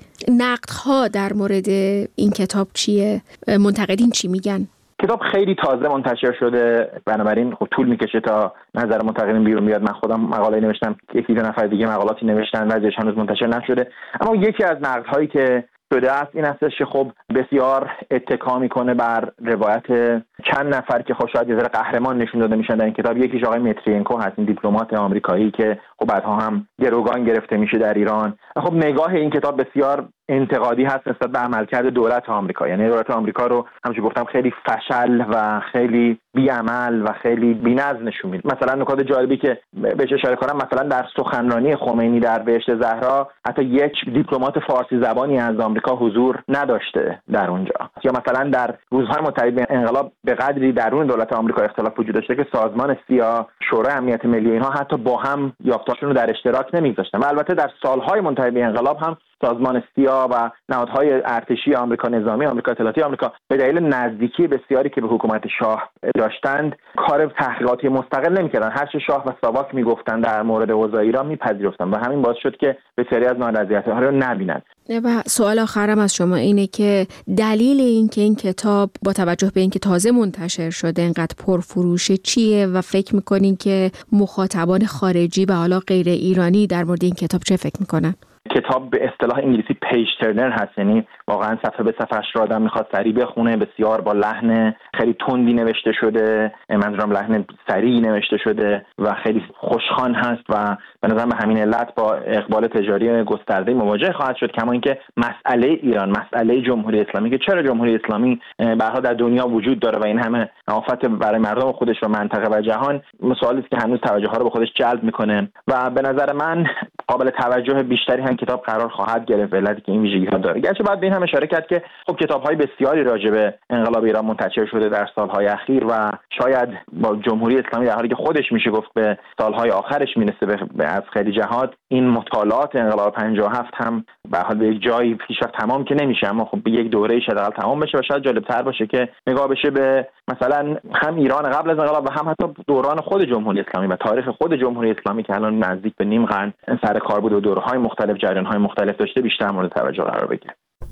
نقدها در مورد این کتاب چیه؟ منتقدین چی میگن؟ کتاب خیلی تازه منتشر شده، بنابراین خب طول میکشه تا نظر منتقدین بیرون بیاد. من خودم مقاله نوشتم، یکی دو نفر دیگه مقالاتی نوشتن، بعضیش هنوز منتشر نشده. اما یکی از نقدهایی که شده است این است که خب بسیار اتکا میکنه بر روایت چند نفر که خب شاید یه ذره قهرمان نشون داده میشن در این کتاب. یکیش آقای مترینکو هست، این دیپلمات آمریکایی که خب بعدها هم گروگان گرفته میشه در ایران. خب نگاه این کتاب بسیار انتقادی هست نسبت به عملکرد دولت آمریکا، یعنی دولت آمریکا رو همونجوری گفتم خیلی فشل و خیلی بی‌عمل و خیلی بی‌نظم نشون میده. مثلا نکات جالبی که بهش اشاره کنم، مثلا در سخنرانی خمینی در بهشت زهرا حتی یک دیپلمات فارسی زبانی از آمریکا حضور نداشته در اونجا. یا مثلا در روزهای متعدد به انقلاب به قدری درون دولت آمریکا اختلاف وجود داشته که سازمان سیا، شورای امنیت ملی، اینها حتی با هم یافته‌هاشون رو در اشتراک نمی‌گذاشتن. و البته در سالهای منتهی به انقلاب هم سازمان سیا و نهادهای ارتشی آمریکا نظامی، آمریکا اطلاعاتی آمریکا به دلیل نزدیکی بسیاری که به حکومت شاه داشتند کار تحقیقاتی مستقل نمی‌کردن. هر چه شاه و ساواک میگفتن در مورد اوضاع ایران میپذیرفتن و همین باعث شد که بسیاری از نارضایتی‌ها رو نبینن. و سوال آخرم از شما اینه که دلیل این که این کتاب با توجه به اینکه تازه منتشر شده اینقدر پرفروشه چیه و فکر می‌کنین که مخاطبان خارجی و حالا غیر ایرانی در مورد این کتاب چه فکر می‌کنن؟ کتاب به اصطلاح انگلیسی پیج ترنر هست، یعنی واقعا صفحه به صفحه‌اش رو آدم میخواد سریع بخونه. بسیار با لحن خیلی تندی نوشته شده، منظورم لحن سریع نوشته شده و خیلی خوشخوان هست و به نظرم به همین علت با اقبال تجاری گسترده مواجه خواهد شد. کما اینکه مسئله ایران، مسئله جمهوری اسلامی که چرا جمهوری اسلامی به هر حال در دنیا وجود داره و این همه آفت برای مردم خودش و منطقه و جهان، سوالی است که هنوز توجه ها رو به خودش جلب میکنه و به نظر من قابل توجه بیشتری هم کتاب قرار خواهد گرفت، علتی که این ویژگی‌ها داره. گرچه بعد به این هم اشاره کرد که خب کتاب‌های بسیاری راجع به انقلاب ایران منتشر شده در سال‌های اخیر و شاید با جمهوری اسلامی در حالی که خودش میشه گفت به سال‌های آخرش میرسه به از خیلی جهات، این مطالعات انقلاب پنجاه و هفت هم به حال به یک جایی پیشرفت تمام که نمیشه، اما خب به یک دوره‌ای شاید تمام بشه و شاید جالب‌تر باشه که نگاه بشه به مثلا هم ایران قبل از انقلاب و هم حتی دوران خود جمهوری اسلامی و تاریخ خود جمهوری اسلامی که الان نزدیک به نیم قرن سر کار بود و دوره‌های مختلف، جریان‌های مختلف داشته، بیشتر مورد توجه قرار بگیره.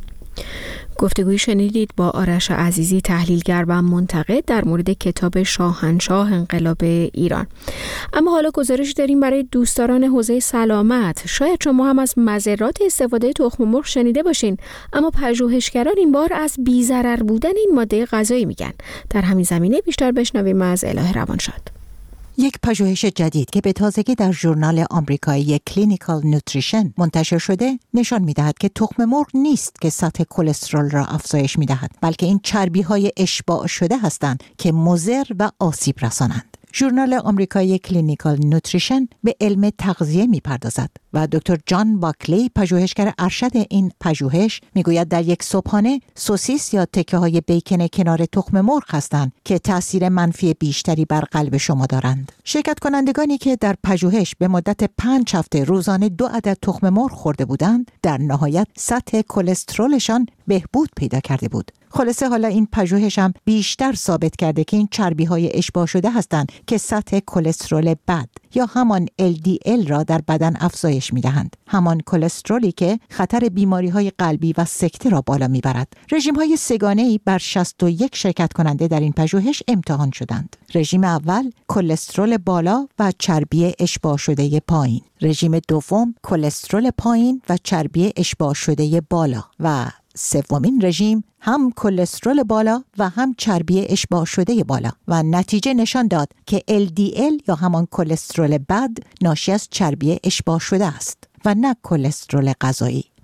گفتگوی شنیدید با آرش عزیزی، تحلیلگر و منتقد در مورد کتاب شاهنشاه انقلاب ایران. اما حالا گزارش داریم برای دوستداران حوزه سلامت. شاید شما هم از مضرات استفاده تخم مرغ شنیده باشین، اما پژوهشگران این بار از بی‌ضرر بودن این ماده غذایی میگن. در همین زمینه بیشتر بشنویم از الهه روانشاد. یک پژوهش جدید که به تازگی در ژورنال آمریکایی کلینیکال نوتریشن منتشر شده نشان می‌دهد که تخم مرغ نیست که سطح کلسترول را افزایش می‌دهد، بلکه این چربی‌های اشباع شده هستند که مضر و آسیب رسانند. ژورنال آمریکایی کلینیکال نوتریشن به علم تغذیه می‌پردازد و دکتر جان باکلی، پژوهشگر ارشد این پژوهش، میگوید در یک صبحانه سوسیس یا تکه‌های بیکن کنار تخم مرغ هستند که تأثیر منفی بیشتری بر قلب شما دارند. شرکت کنندگانی که در پژوهش به مدت پنج هفته روزانه دو عدد تخم مرغ خورده بودند، در نهایت سطح کلسترولشان بهبود پیدا کرده بود. خلاصه حالا این پژوهش هم بیشتر ثابت کرده که این چربی‌های اشباع شده هستند که سطح کلسترول بد یا همان ال دی ال را در بدن افزایش می‌دهند، همان کلسترولی که خطر بیماری‌های قلبی و سکته را بالا می‌برد. رژیم‌های سه‌گانه‌ای بر شصت و یک شرکت کننده در این پژوهش امتحان شدند. رژیم اول کلسترول بالا و چربی اشباع شده پایین، رژیم دوم کلسترول پایین و چربی اشباع شده بالا و سومین رژیم هم کلسترول بالا و هم چربی اشباع شده بالا و نتیجه نشان داد که ال دی ال یا همان کلسترول بد ناشی از چربی اشباع شده است و نه کلسترول غذایی.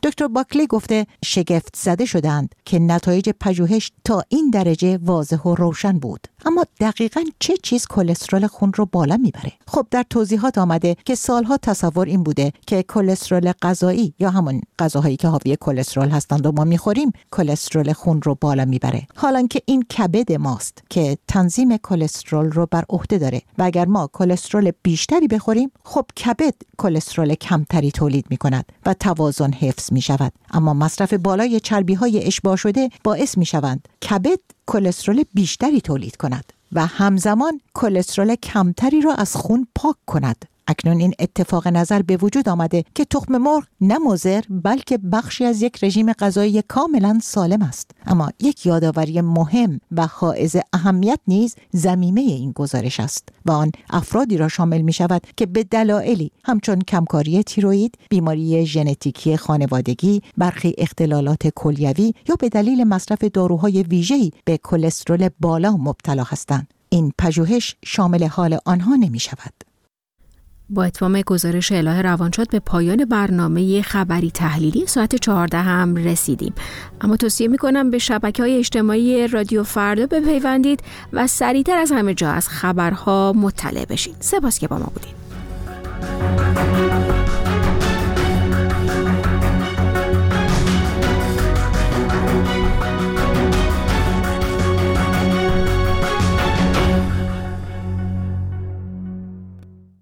دکتر باکلی گفته شگفت زده شدند که نتایج پژوهش تا این درجه واضح و روشن بود. اما دقیقاً چه چیز کلسترول خون رو بالا میبره؟ خب در توضیحات آمده که سالها تصور این بوده که کلسترول غذایی یا همون غذاهایی که حاوی کلسترول هستند و ما میخوریم کلسترول خون رو بالا میبره، حالان که این کبد ماست که تنظیم کلسترول رو بر عهده داره و اگر ما کلسترول بیشتری بخوریم خب کبد کلسترول کمتری تولید میکند و توازن حفظ میشود. اما مصرف بالای چربی‌های اشباع شده باعث میشوند کبد کلسترول بیشتری تولید کند و همزمان کلسترول کمتری را از خون پاک کند. اکنون این اتفاق نظر به وجود آمده که تخم مرغ نه مضر بلکه بخشی از یک رژیم غذایی کاملا سالم است. اما یک یادآوری مهم و حائز اهمیت نیز ضمیمه این گزارش است و آن افرادی را شامل می شود که به دلایلی همچون کمکاری تیروئید، بیماری ژنتیکی خانوادگی، برخی اختلالات کلیوی یا به دلیل مصرف داروهای ویژه‌ای به کلسترول بالا مبتلا هستند. این پژوهش شامل حال آنها نمی شود. با اتمام گزارش الهه روانشاد به پایان برنامه خبری تحلیلی ساعت چهارده هم رسیدیم. اما توصیه میکنم به شبکه‌های اجتماعی رادیو فردا بپیوندید و سریعتر از همه جا از خبرها مطلع بشید. سپاس که با ما بودید.